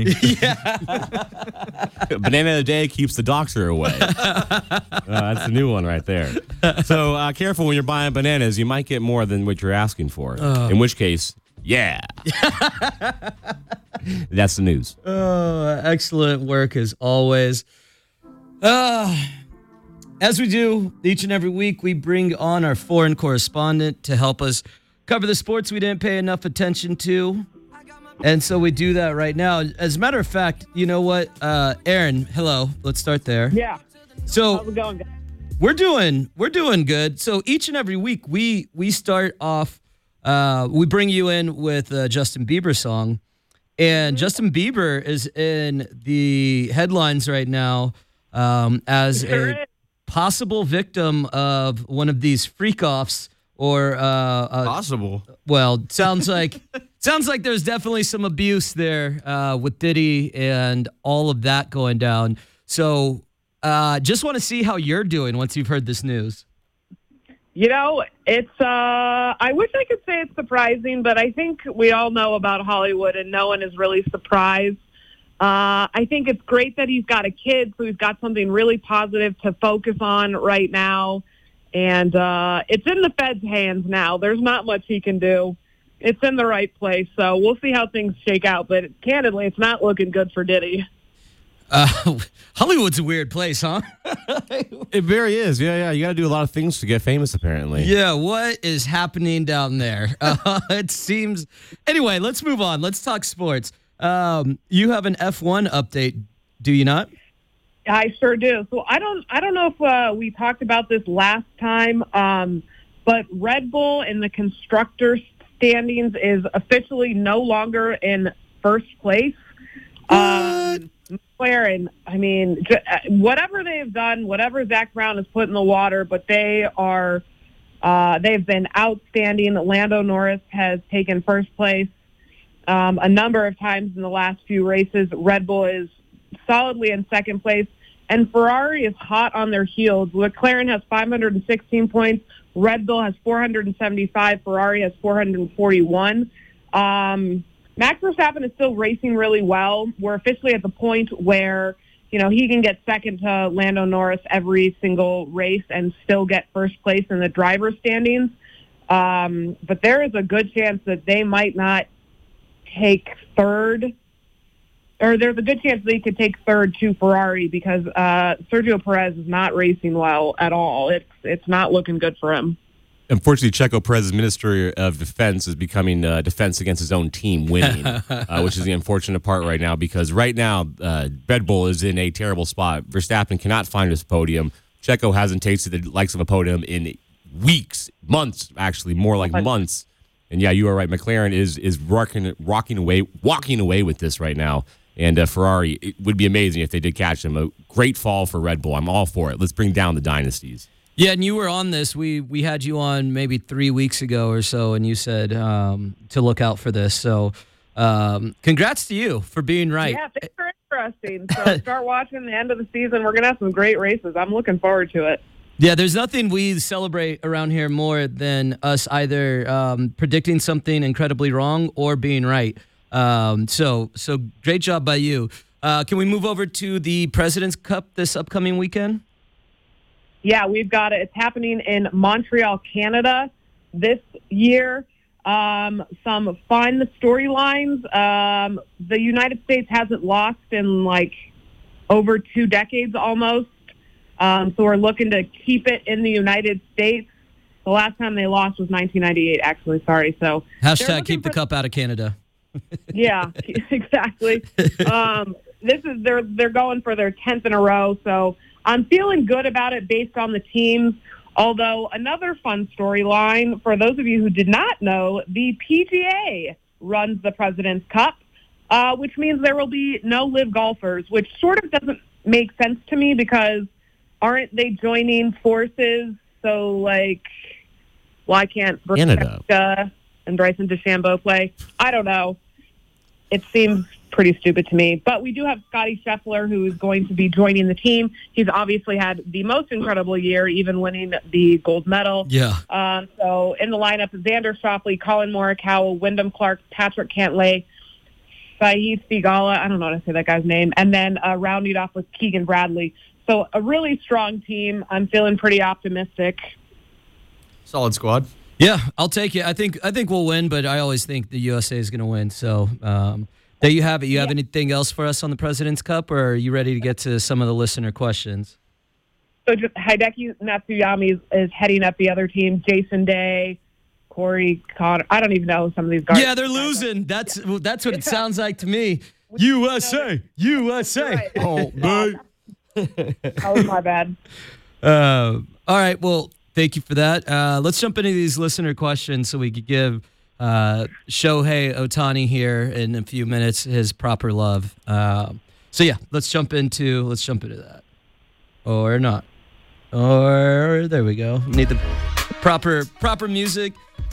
Banana of the day keeps the doctor away. That's the new one right there. So careful when you're buying bananas. You might get more than what you're asking for. In which case, yeah. That's the news. Excellent work as always. As we do each and every week, we bring on our foreign correspondent to help us cover the sports we didn't pay enough attention to. And so we do that right now. As a matter of fact, you know what? Aaron, hello. Let's start there. Yeah. So How's it going, guys? We're doing good. So each and every week we start off. We bring you in with a Justin Bieber song, and Justin Bieber is in the headlines right now as a possible victim of one of these freak-offs or Possible. well, sounds like there's definitely some abuse there with Diddy and all of that going down. So just want to see how you're doing once you've heard this news. You know, it's, I wish I could say it's surprising, but I think we all know about Hollywood and no one is really surprised. I think it's great that he's got a kid, so he's got something really positive to focus on right now. And it's in the Fed's hands now. There's not much he can do. It's in the right place, so we'll see how things shake out. But candidly, it's not looking good for Diddy. Hollywood's a weird place, huh? It very is. Yeah. You got to do a lot of things to get famous, apparently. Yeah, what is happening down there? It seems... Anyway, let's move on. Let's talk sports. You have an F1 update, do you not? I sure do. So I don't know if we talked about this last time, but Red Bull in the constructor standings is officially no longer in first place. McLaren, I mean, whatever they've done, whatever Zach Brown has put in the water, but they've been outstanding. Lando Norris has taken first place a number of times in the last few races. Red Bull is solidly in second place, and Ferrari is hot on their heels. McLaren has 516 points. Red Bull has 475. Ferrari has 441. Max Verstappen is still racing really well. We're officially at the point where, you know, he can get second to Lando Norris every single race and still get first place in the driver's standings. But there is a good chance that they might not take third, or there's a good chance they could take third to Ferrari because Sergio Perez is not racing well at all. It's not looking good for him. Unfortunately, Checo Perez's Ministry of Defense is becoming defense against his own team winning, which is the unfortunate part right now because right now Red Bull is in a terrible spot. Verstappen cannot find his podium. Checo hasn't tasted the likes of a podium in weeks, months, actually, more like months. And yeah, you are right. McLaren is walking away with this right now. And Ferrari, it would be amazing if they did catch them. A great fall for Red Bull. I'm all for it. Let's bring down the dynasties. Yeah, and you were on this. We had you on maybe 3 weeks ago or so, and you said to look out for this. So congrats to you for being right. Yeah, things are interesting. So start watching the end of the season. We're going to have some great races. I'm looking forward to it. Yeah, there's nothing we celebrate around here more than us either predicting something incredibly wrong or being right. So great job by you. Can we move over to the President's Cup this upcoming weekend? Yeah, we've got it. It's happening in Montreal, Canada this year. Some fun storylines. The United States hasn't lost in like over 2 decades almost. So we're looking to keep it in the United States. The last time they lost was 1998, actually. Sorry. So hashtag keep the cup out of Canada. Yeah, exactly. They're going for their 10th in a row. So I'm feeling good about it based on the teams. Although another fun storyline, for those of you who did not know, the PGA runs the President's Cup, which means there will be no live golfers, which sort of doesn't make sense to me because aren't they joining forces? So, like, why can't Berkshire and Bryson DeChambeau play? I don't know. It seems pretty stupid to me. But we do have Scotty Scheffler, who is going to be joining the team. He's obviously had the most incredible year, even winning the gold medal. Yeah. So in the lineup, Xander Schauffele, Colin Morikawa, Wyndham Clark, Patrick Cantlay, Saeed Theegala, I don't know how to say that guy's name, and then rounding off with Keegan Bradley. So a really strong team. I'm feeling pretty optimistic. Solid squad. Yeah, I'll take it. I think we'll win, but I always think the USA is going to win. So there you have it. You have anything else for us on the President's Cup, or are you ready to get to some of the listener questions? So just Hideki Matsuyama is heading up the other team. Jason Day, Corey Connor. I don't even know some of these guys. Yeah, they're losing. That's what it sounds like to me. USA, USA. Right. Oh, man. That was my bad. All right. Well, thank you for that. Let's jump into these listener questions so we could give Shohei Ohtani here in a few minutes his proper love. So yeah, let's jump into that, or not, or there we go. Need the proper music.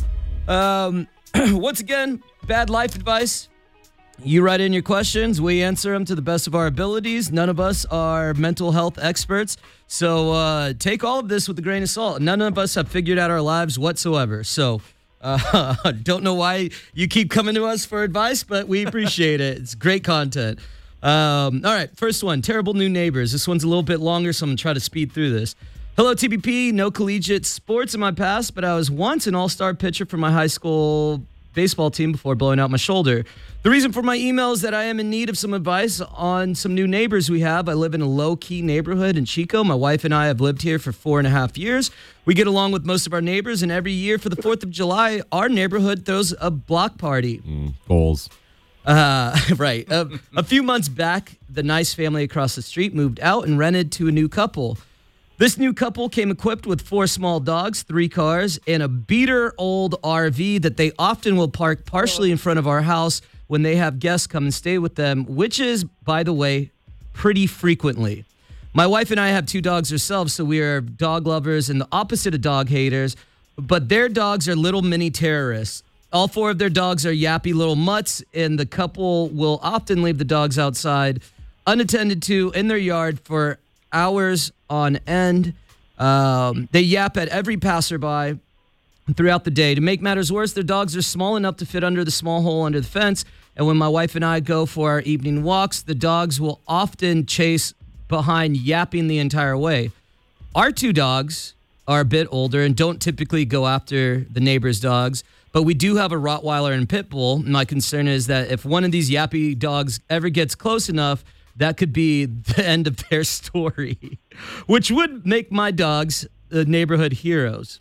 Once again, bad life advice. You write in your questions. We answer them to the best of our abilities. None of us are mental health experts. So take all of this with a grain of salt. None of us have figured out our lives whatsoever. So don't know why you keep coming to us for advice, but we appreciate it. It's great content. All right, first one, terrible new neighbors. This one's a little bit longer, so I'm going to try to speed through this. Hello, TBP. No collegiate sports in my past, but I was once an all-star pitcher for my high school baseball team before blowing out my shoulder. The reason for my email is that I am in need of some advice on some new neighbors we have. I live in a low-key neighborhood in Chico. My wife and I have lived here for 4.5 years. We get along with most of our neighbors, and every year for the 4th of July, our neighborhood throws a block party. Goals. Right. A few months back, the nice family across the street moved out and rented to a new couple. This new couple came equipped with 4 small dogs, 3 cars, and a beater old RV that they often will park partially in front of our house when they have guests come and stay with them, which is, by the way, pretty frequently. My wife and I have 2 dogs ourselves, so we are dog lovers and the opposite of dog haters, but their dogs are little mini terrorists. All 4 of their dogs are yappy little mutts, and the couple will often leave the dogs outside unattended to in their yard for hours on end. They yap at every passerby throughout the day. To make matters worse, their dogs are small enough to fit under the small hole under the fence, and when my wife and I go for our evening walks, the dogs will often chase behind, yapping the entire way. Our 2 dogs are a bit older and don't typically go after the neighbor's dogs, but we do have a Rottweiler and Pit Bull. My concern is that if one of these yappy dogs ever gets close enough, that could be the end of their story, which would make my dogs the neighborhood heroes.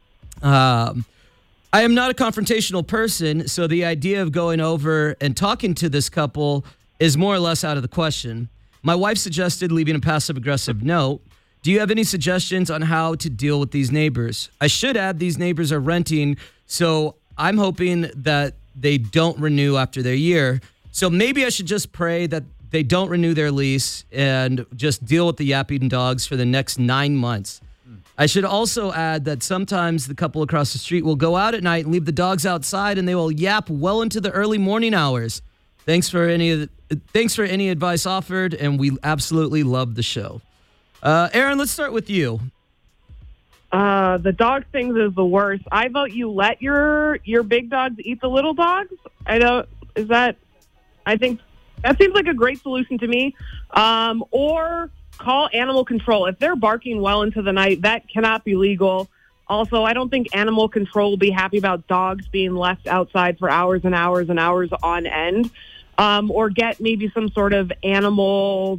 I am not a confrontational person, so the idea of going over and talking to this couple is more or less out of the question. My wife suggested leaving a passive-aggressive note. Do you have any suggestions on how to deal with these neighbors? I should add these neighbors are renting, so I'm hoping that they don't renew after their year. So maybe I should just pray that they don't renew their lease and just deal with the yapping dogs for the next 9 months. I should also add that sometimes the couple across the street will go out at night and leave the dogs outside, and they will yap well into the early morning hours. Thanks for any advice offered, and we absolutely love the show. Aaron, let's start with you. The dog things is the worst. I vote you let your big dogs eat the little dogs. I think that seems like a great solution to me. Or call animal control. If they're barking well into the night, that cannot be legal. Also, I don't think animal control will be happy about dogs being left outside for hours and hours and hours on end. Or get maybe some sort of animal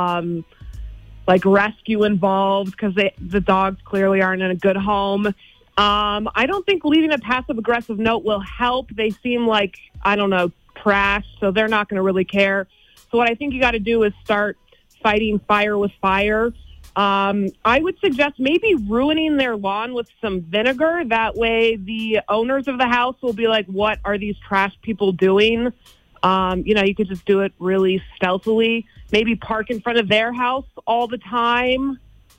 like rescue involved because the dogs clearly aren't in a good home. I don't think leaving a passive-aggressive note will help. They seem like, I don't know, trash, so they're not going to really care. So what I think you got to do is start fighting fire with fire. I would suggest maybe ruining their lawn with some vinegar. That way the owners of the house will be like, what are these trash people doing? You could just do it really stealthily. Maybe park in front of their house all the time.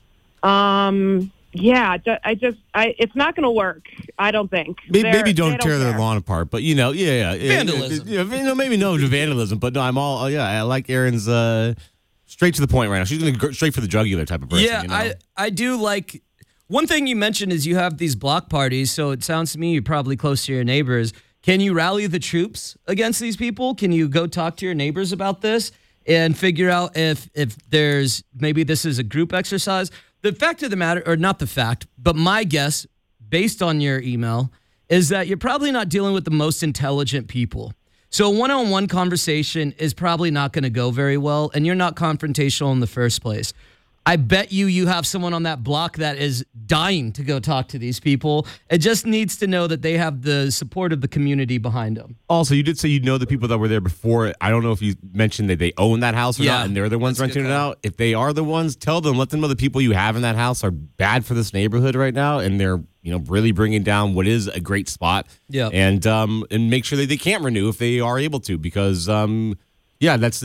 It's not going to work. I don't think. Maybe don't tear their lawn apart, but vandalism. Maybe no vandalism, but no, I like Aaron's straight to the point right now. She's going to go straight for the jugular type of person. Yeah, I do like. One thing you mentioned is you have these block parties, so it sounds to me you're probably close to your neighbors. Can you rally the troops against these people? Can you go talk to your neighbors about this and figure out if there's maybe this is a group exercise? The fact of the matter, or not the fact, but my guess, based on your email, is that you're probably not dealing with the most intelligent people. So a one-on-one conversation is probably not going to go very well, and you're not confrontational in the first place. I bet you have someone on that block that is dying to go talk to these people. It just needs to know that they have the support of the community behind them. Also, you did say you know the people that were there before. I don't know if you mentioned that they own that house or not, and they're the ones renting it out. If they are the ones, let them know the people you have in that house are bad for this neighborhood right now, and they're really bringing down what is a great spot. Yeah, and make sure that they can't renew if they are able to, because yeah, that's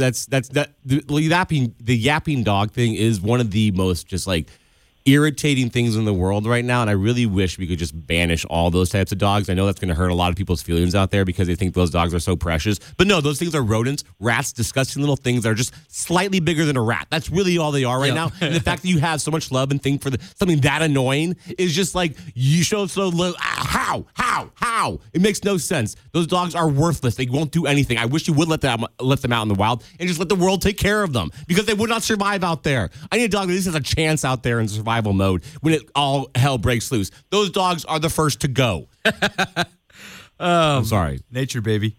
the yapping dog thing is one of the most just like irritating things in the world right now, and I really wish we could just banish all those types of dogs. I know that's going to hurt a lot of people's feelings out there because they think those dogs are so precious, but no, those things are rodents, rats, disgusting little things that are just slightly bigger than a rat. That's really all they are right now. And the fact that you have so much love and think for something that annoying is just like, you show so little. How? It makes no sense. Those dogs are worthless. They won't do anything. I wish you would let them out in the wild and just let the world take care of them, because they would not survive out there. I need a dog that at least has a chance out there in survival mode when it all hell breaks loose. Those dogs are the first to go. I'm sorry. Nature, baby.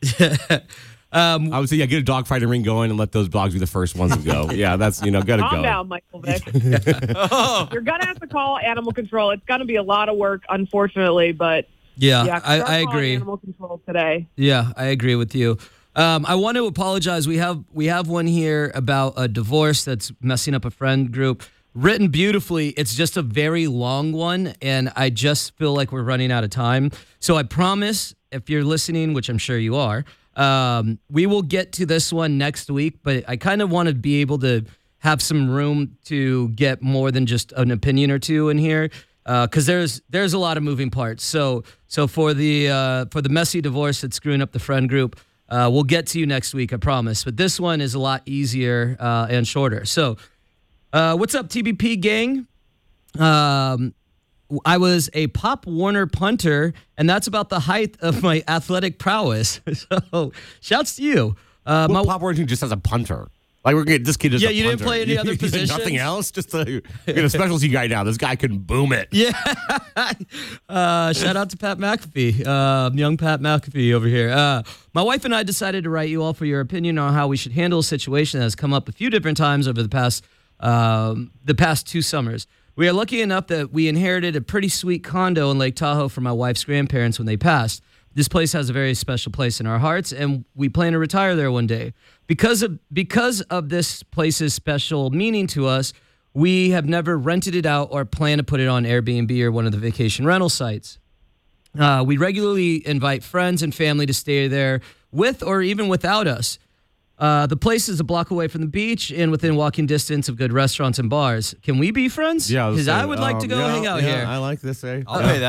I would say, get a dog fighting ring going and let those dogs be the first ones to go. Yeah, that's, gotta go. Calm down, Michael Vick. You're going to have to call animal control. It's going to be a lot of work, unfortunately, but I agree. Animal control today. Yeah, I agree with you. I want to apologize. We have one here about a divorce that's messing up a friend group. Written beautifully. It's just a very long one, and I just feel like we're running out of time. So I promise, if you're listening, which I'm sure you are, we will get to this one next week, but I kind of want to be able to have some room to get more than just an opinion or two in here, because there's a lot of moving parts. So for the messy divorce that's screwing up the friend group, we'll get to you next week, I promise. But this one is a lot easier and shorter. So what's up, TBP gang? I was a Pop Warner punter, and that's about the height of my athletic prowess. So, shouts to you. Pop Warner team just has a punter. Like, we're getting this kid is a punter. You didn't play any other positions? Nothing else? Just a specialty guy now. This guy can boom it. Yeah. Shout out to Pat McAfee, young Pat McAfee over here. My wife and I decided to write you all for your opinion on how we should handle a situation that has come up a few different times over the past 2 summers. We are lucky enough that we inherited a pretty sweet condo in Lake Tahoe from my wife's grandparents when they passed. This place has a very special place in our hearts, and we plan to retire there one day. Because of this place's special meaning to us, we have never rented it out or plan to put it on Airbnb or one of the vacation rental sites. We regularly invite friends and family to stay there with or even without us. The place is a block away from the beach and within walking distance of good restaurants and bars. Can we be friends? Yeah, because I would like to go hang out here. I like this. I'll pay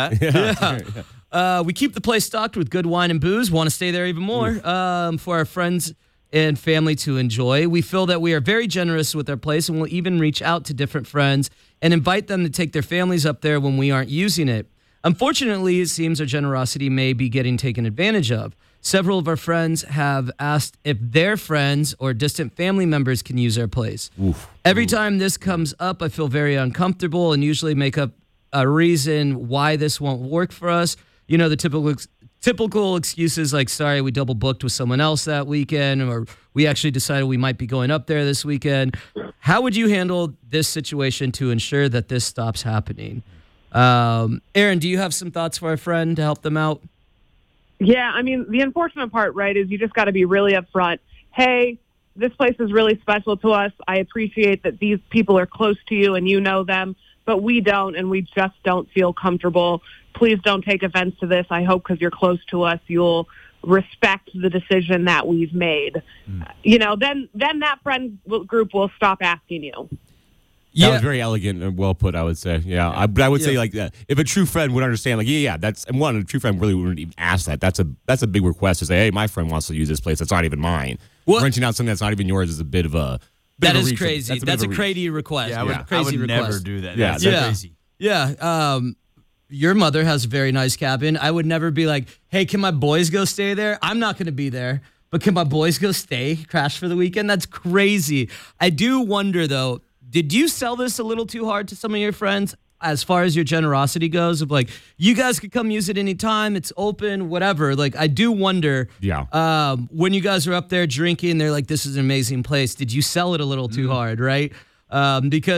that. We keep the place stocked with good wine and booze. Want to stay there even more for our friends and family to enjoy. We feel that we are very generous with our place, and we'll even reach out to different friends and invite them to take their families up there when we aren't using it. Unfortunately, it seems our generosity may be getting taken advantage of. Several of our friends have asked if their friends or distant family members can use our place. Every time this comes up, I feel very uncomfortable and usually make up a reason why this won't work for us. You know, the typical excuses like, sorry, we double booked with someone else that weekend, or we actually decided we might be going up there this weekend. How would you handle this situation to ensure that this stops happening? Aaron, do you have some thoughts for our friend to help them out? Yeah, I mean, the unfortunate part, right, is you just got to be really upfront. Hey, this place is really special to us. I appreciate that these people are close to you and you know them, but we don't, and we just don't feel comfortable. Please don't take offense to this. I hope because you're close to us, you'll respect the decision that we've made. Then that friend group will stop asking you. That was very elegant and well put, I would say. Yeah, but I would say like that. If a true friend would understand, like, that's, and a true friend really wouldn't even ask that. That's a big request to say, hey, my friend wants to use this place. That's not even mine. Renting out something that's not even yours is a bit of a. That is crazy. That's a crazy request. Yeah, I would never do that. Yeah, that's crazy. Yeah. Your mother has a very nice cabin. I would never be like, hey, can my boys go stay there? I'm not going to be there, but can my boys go crash for the weekend? That's crazy. I do wonder, though, did you sell this a little too hard to some of your friends as far as your generosity goes? Of like, you guys could come use it anytime. It's open, whatever. Like, I do wonder, when you guys are up there drinking, they're like, this is an amazing place. Did you sell it a little too hard, right? Because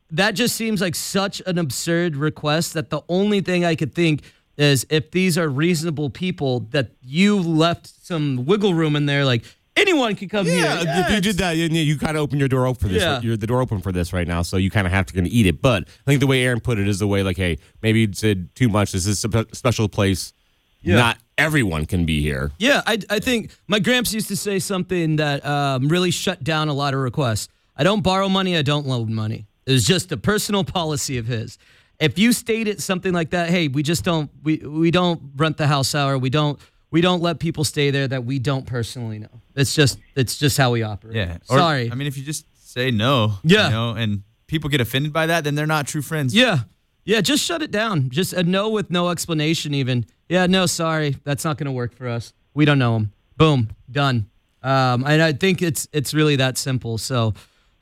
that just seems like such an absurd request that the only thing I could think is if these are reasonable people that you left some wiggle room in there, like anyone can come here. Yeah, if you did that, you kind of open your door open for this. Yeah. You're the door open for this right now, so you kind of have to gonna eat it. But I think the way Aaron put it is the way, like, hey, maybe you said too much. This is a special place. Yeah. Not everyone can be here. Yeah, I think my gramps used to say something that really shut down a lot of requests. I don't borrow money, I don't loan money. It was just a personal policy of his. If you stated something like that, hey, we just don't we don't rent the house out, or we don't let people stay there that we don't personally know. It's just how we operate. Yeah. Sorry. I mean, if you just say no, Yeah. and people get offended by that, then they're not true friends. Yeah. Yeah, just shut it down. Just a no with no explanation even. Yeah, no, sorry. That's not going to work for us. We don't know him. Boom. Done. And I think it's really that simple. So,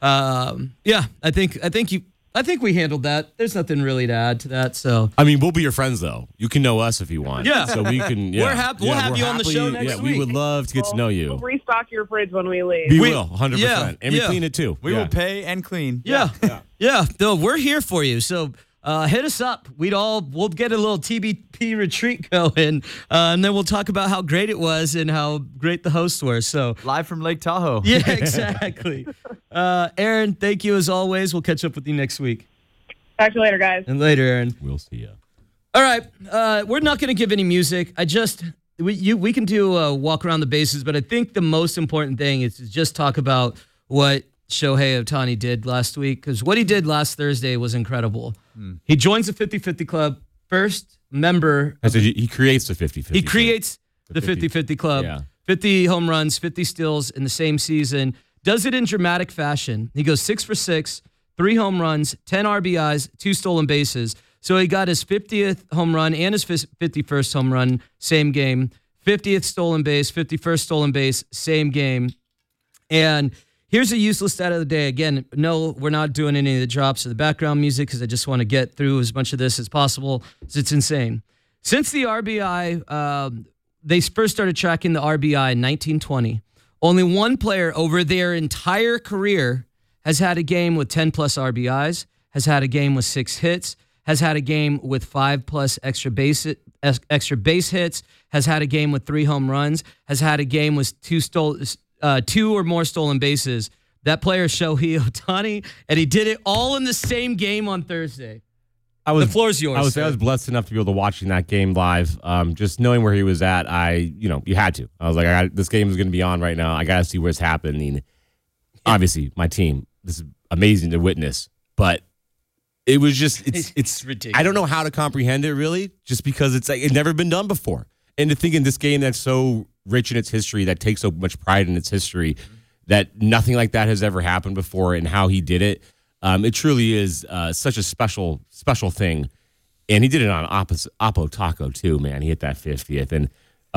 yeah, I think we handled that. There's nothing really to add to that. So, I mean, we'll be your friends though. You can know us if you want. Yeah. So we can. Yeah. We'll have you on the show next Yeah, we week. would love to get to know We'll you. restock your fridge when we leave. We will, 100%, Yeah, and we yeah. clean it too. We will pay and clean. yeah. No, we're here for you. So, hit us up. We'll get a little TBP retreat going, and then we'll talk about how great it was and how great the hosts were. So, Live from Lake Tahoe. yeah, exactly. Aaron, thank you as always. We'll catch up with you next week. Talk to you later, guys. And later, Aaron. We'll see you. All right. We're not going to give any music. We can do a walk around the bases, but I think the most important thing is to just talk about what Shohei Ohtani did last week, because what he did last Thursday was incredible. He joins the 50-50 club, first member. I said he creates the 50-50. He creates the 50-50 club. Yeah. 50 home runs, 50 steals in the same season. Does it in dramatic fashion. He goes 6 for 6, 3 home runs, 10 RBIs, 2 stolen bases. So he got his 50th home run and his 51st home run, same game. 50th stolen base, 51st stolen base, same game. And here's a useless stat of the day. Again, no, we're not doing any of the drops of the background music because I just want to get through as much of this as possible. It's insane. Since the RBI, they first started tracking the RBI in 1920, only one player over their entire career has had a game with 10-plus RBIs, has had a game with 6 hits, has had a game with 5+ extra base hits, has had a game with 3 home runs, has had a game with 2 or more stolen bases. That player is Shohei Ohtani, and he did it all in the same game on Thursday. The floor's yours. I was blessed enough to be able to watching that game live. Just knowing where he was at, you had to. I was like, this game is going to be on right now. I got to see what's happening. Obviously, my team. This is amazing to witness, but it was just it's ridiculous. I don't know how to comprehend it really, just because it's like it's never been done before. And to think in this game that's so rich in its history, that takes so much pride in its history, that nothing like that has ever happened before, and how he did it. It truly is such a special thing. And he did it on Oppo Taco, too, man. He hit that 50th. And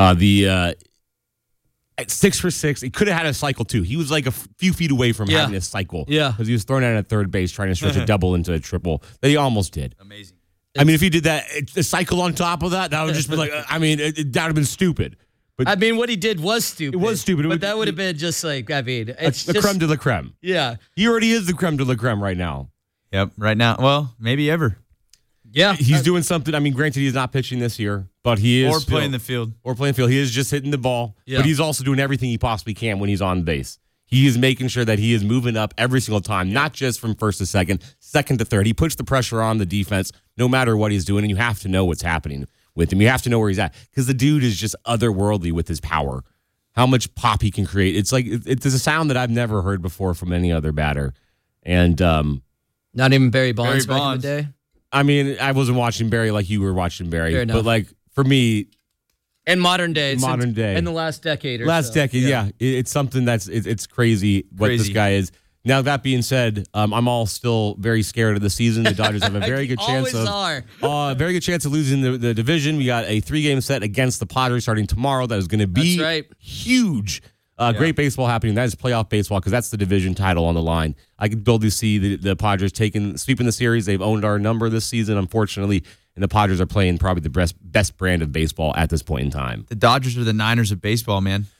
at 6 for 6, he could have had a cycle, too. He was like a few feet away from having a cycle. Yeah. Because he was thrown out at third base trying to stretch a double into a triple that he almost did. Amazing. I mean, if he did that, a cycle on top of that would just be like, that would have been stupid. But I mean, what he did was stupid. It was stupid. But that would have been just like, it's the creme de la creme. Yeah. He already is the creme de la creme right now. Yep. Right now. Well, maybe ever. Yeah. He's doing something. I mean, granted, he's not pitching this year, but he is. Or playing the field. He is just hitting the ball. Yeah. But he's also doing everything he possibly can when he's on base. He is making sure that he is moving up every single time, not just from first to second to third. He puts the pressure on the defense no matter what he's doing, and you have to know what's happening with him. You have to know where he's at, because the dude is just otherworldly with his power. How much pop he can create. It's like it's a sound that I've never heard before from any other batter. And not even Barry Bonds Barry back Bonds. in the day. I mean, I wasn't watching Barry like you were watching Barry, Fair enough. but like for me, In modern day. In the last decade or so. decade, yeah. It's something it's crazy what this guy is. Now, that being said, I'm all still very scared of the season. The Dodgers have a very good chance very good chance of losing the division. We got a 3-game set against the Padres starting tomorrow. That is going to be That's right. huge. Great baseball happening. That is playoff baseball, because that's the division title on the line. I can boldly see the Padres sweeping the series. They've owned our number this season, unfortunately, and the Padres are playing probably the best brand of baseball at this point in time. The Dodgers are the Niners of baseball, man.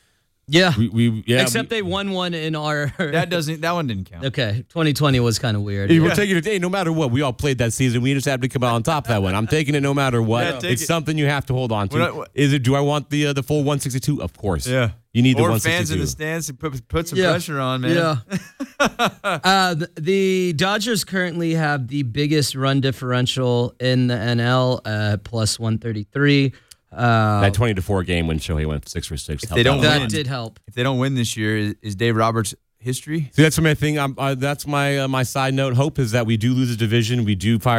Yeah. Except they won one in our. That one didn't count. Okay, 2020 was kind of weird. We're taking it today, no matter what. We all played that season. We just had to come out on top of that one. I'm taking it no matter what. Yeah, it's something you have to hold on to. Do I want the full 162? Of course. Yeah. You need the 162. Fans in the stands to put some pressure on, man. Yeah. The Dodgers currently have the biggest run differential in the NL, plus 133. That 20-4 game when Shohei went 6 for 6. That did help. If they don't win this year, is Dave Roberts history? See, that's my thing. That's my side note. Hope is that we do lose a division. We do fire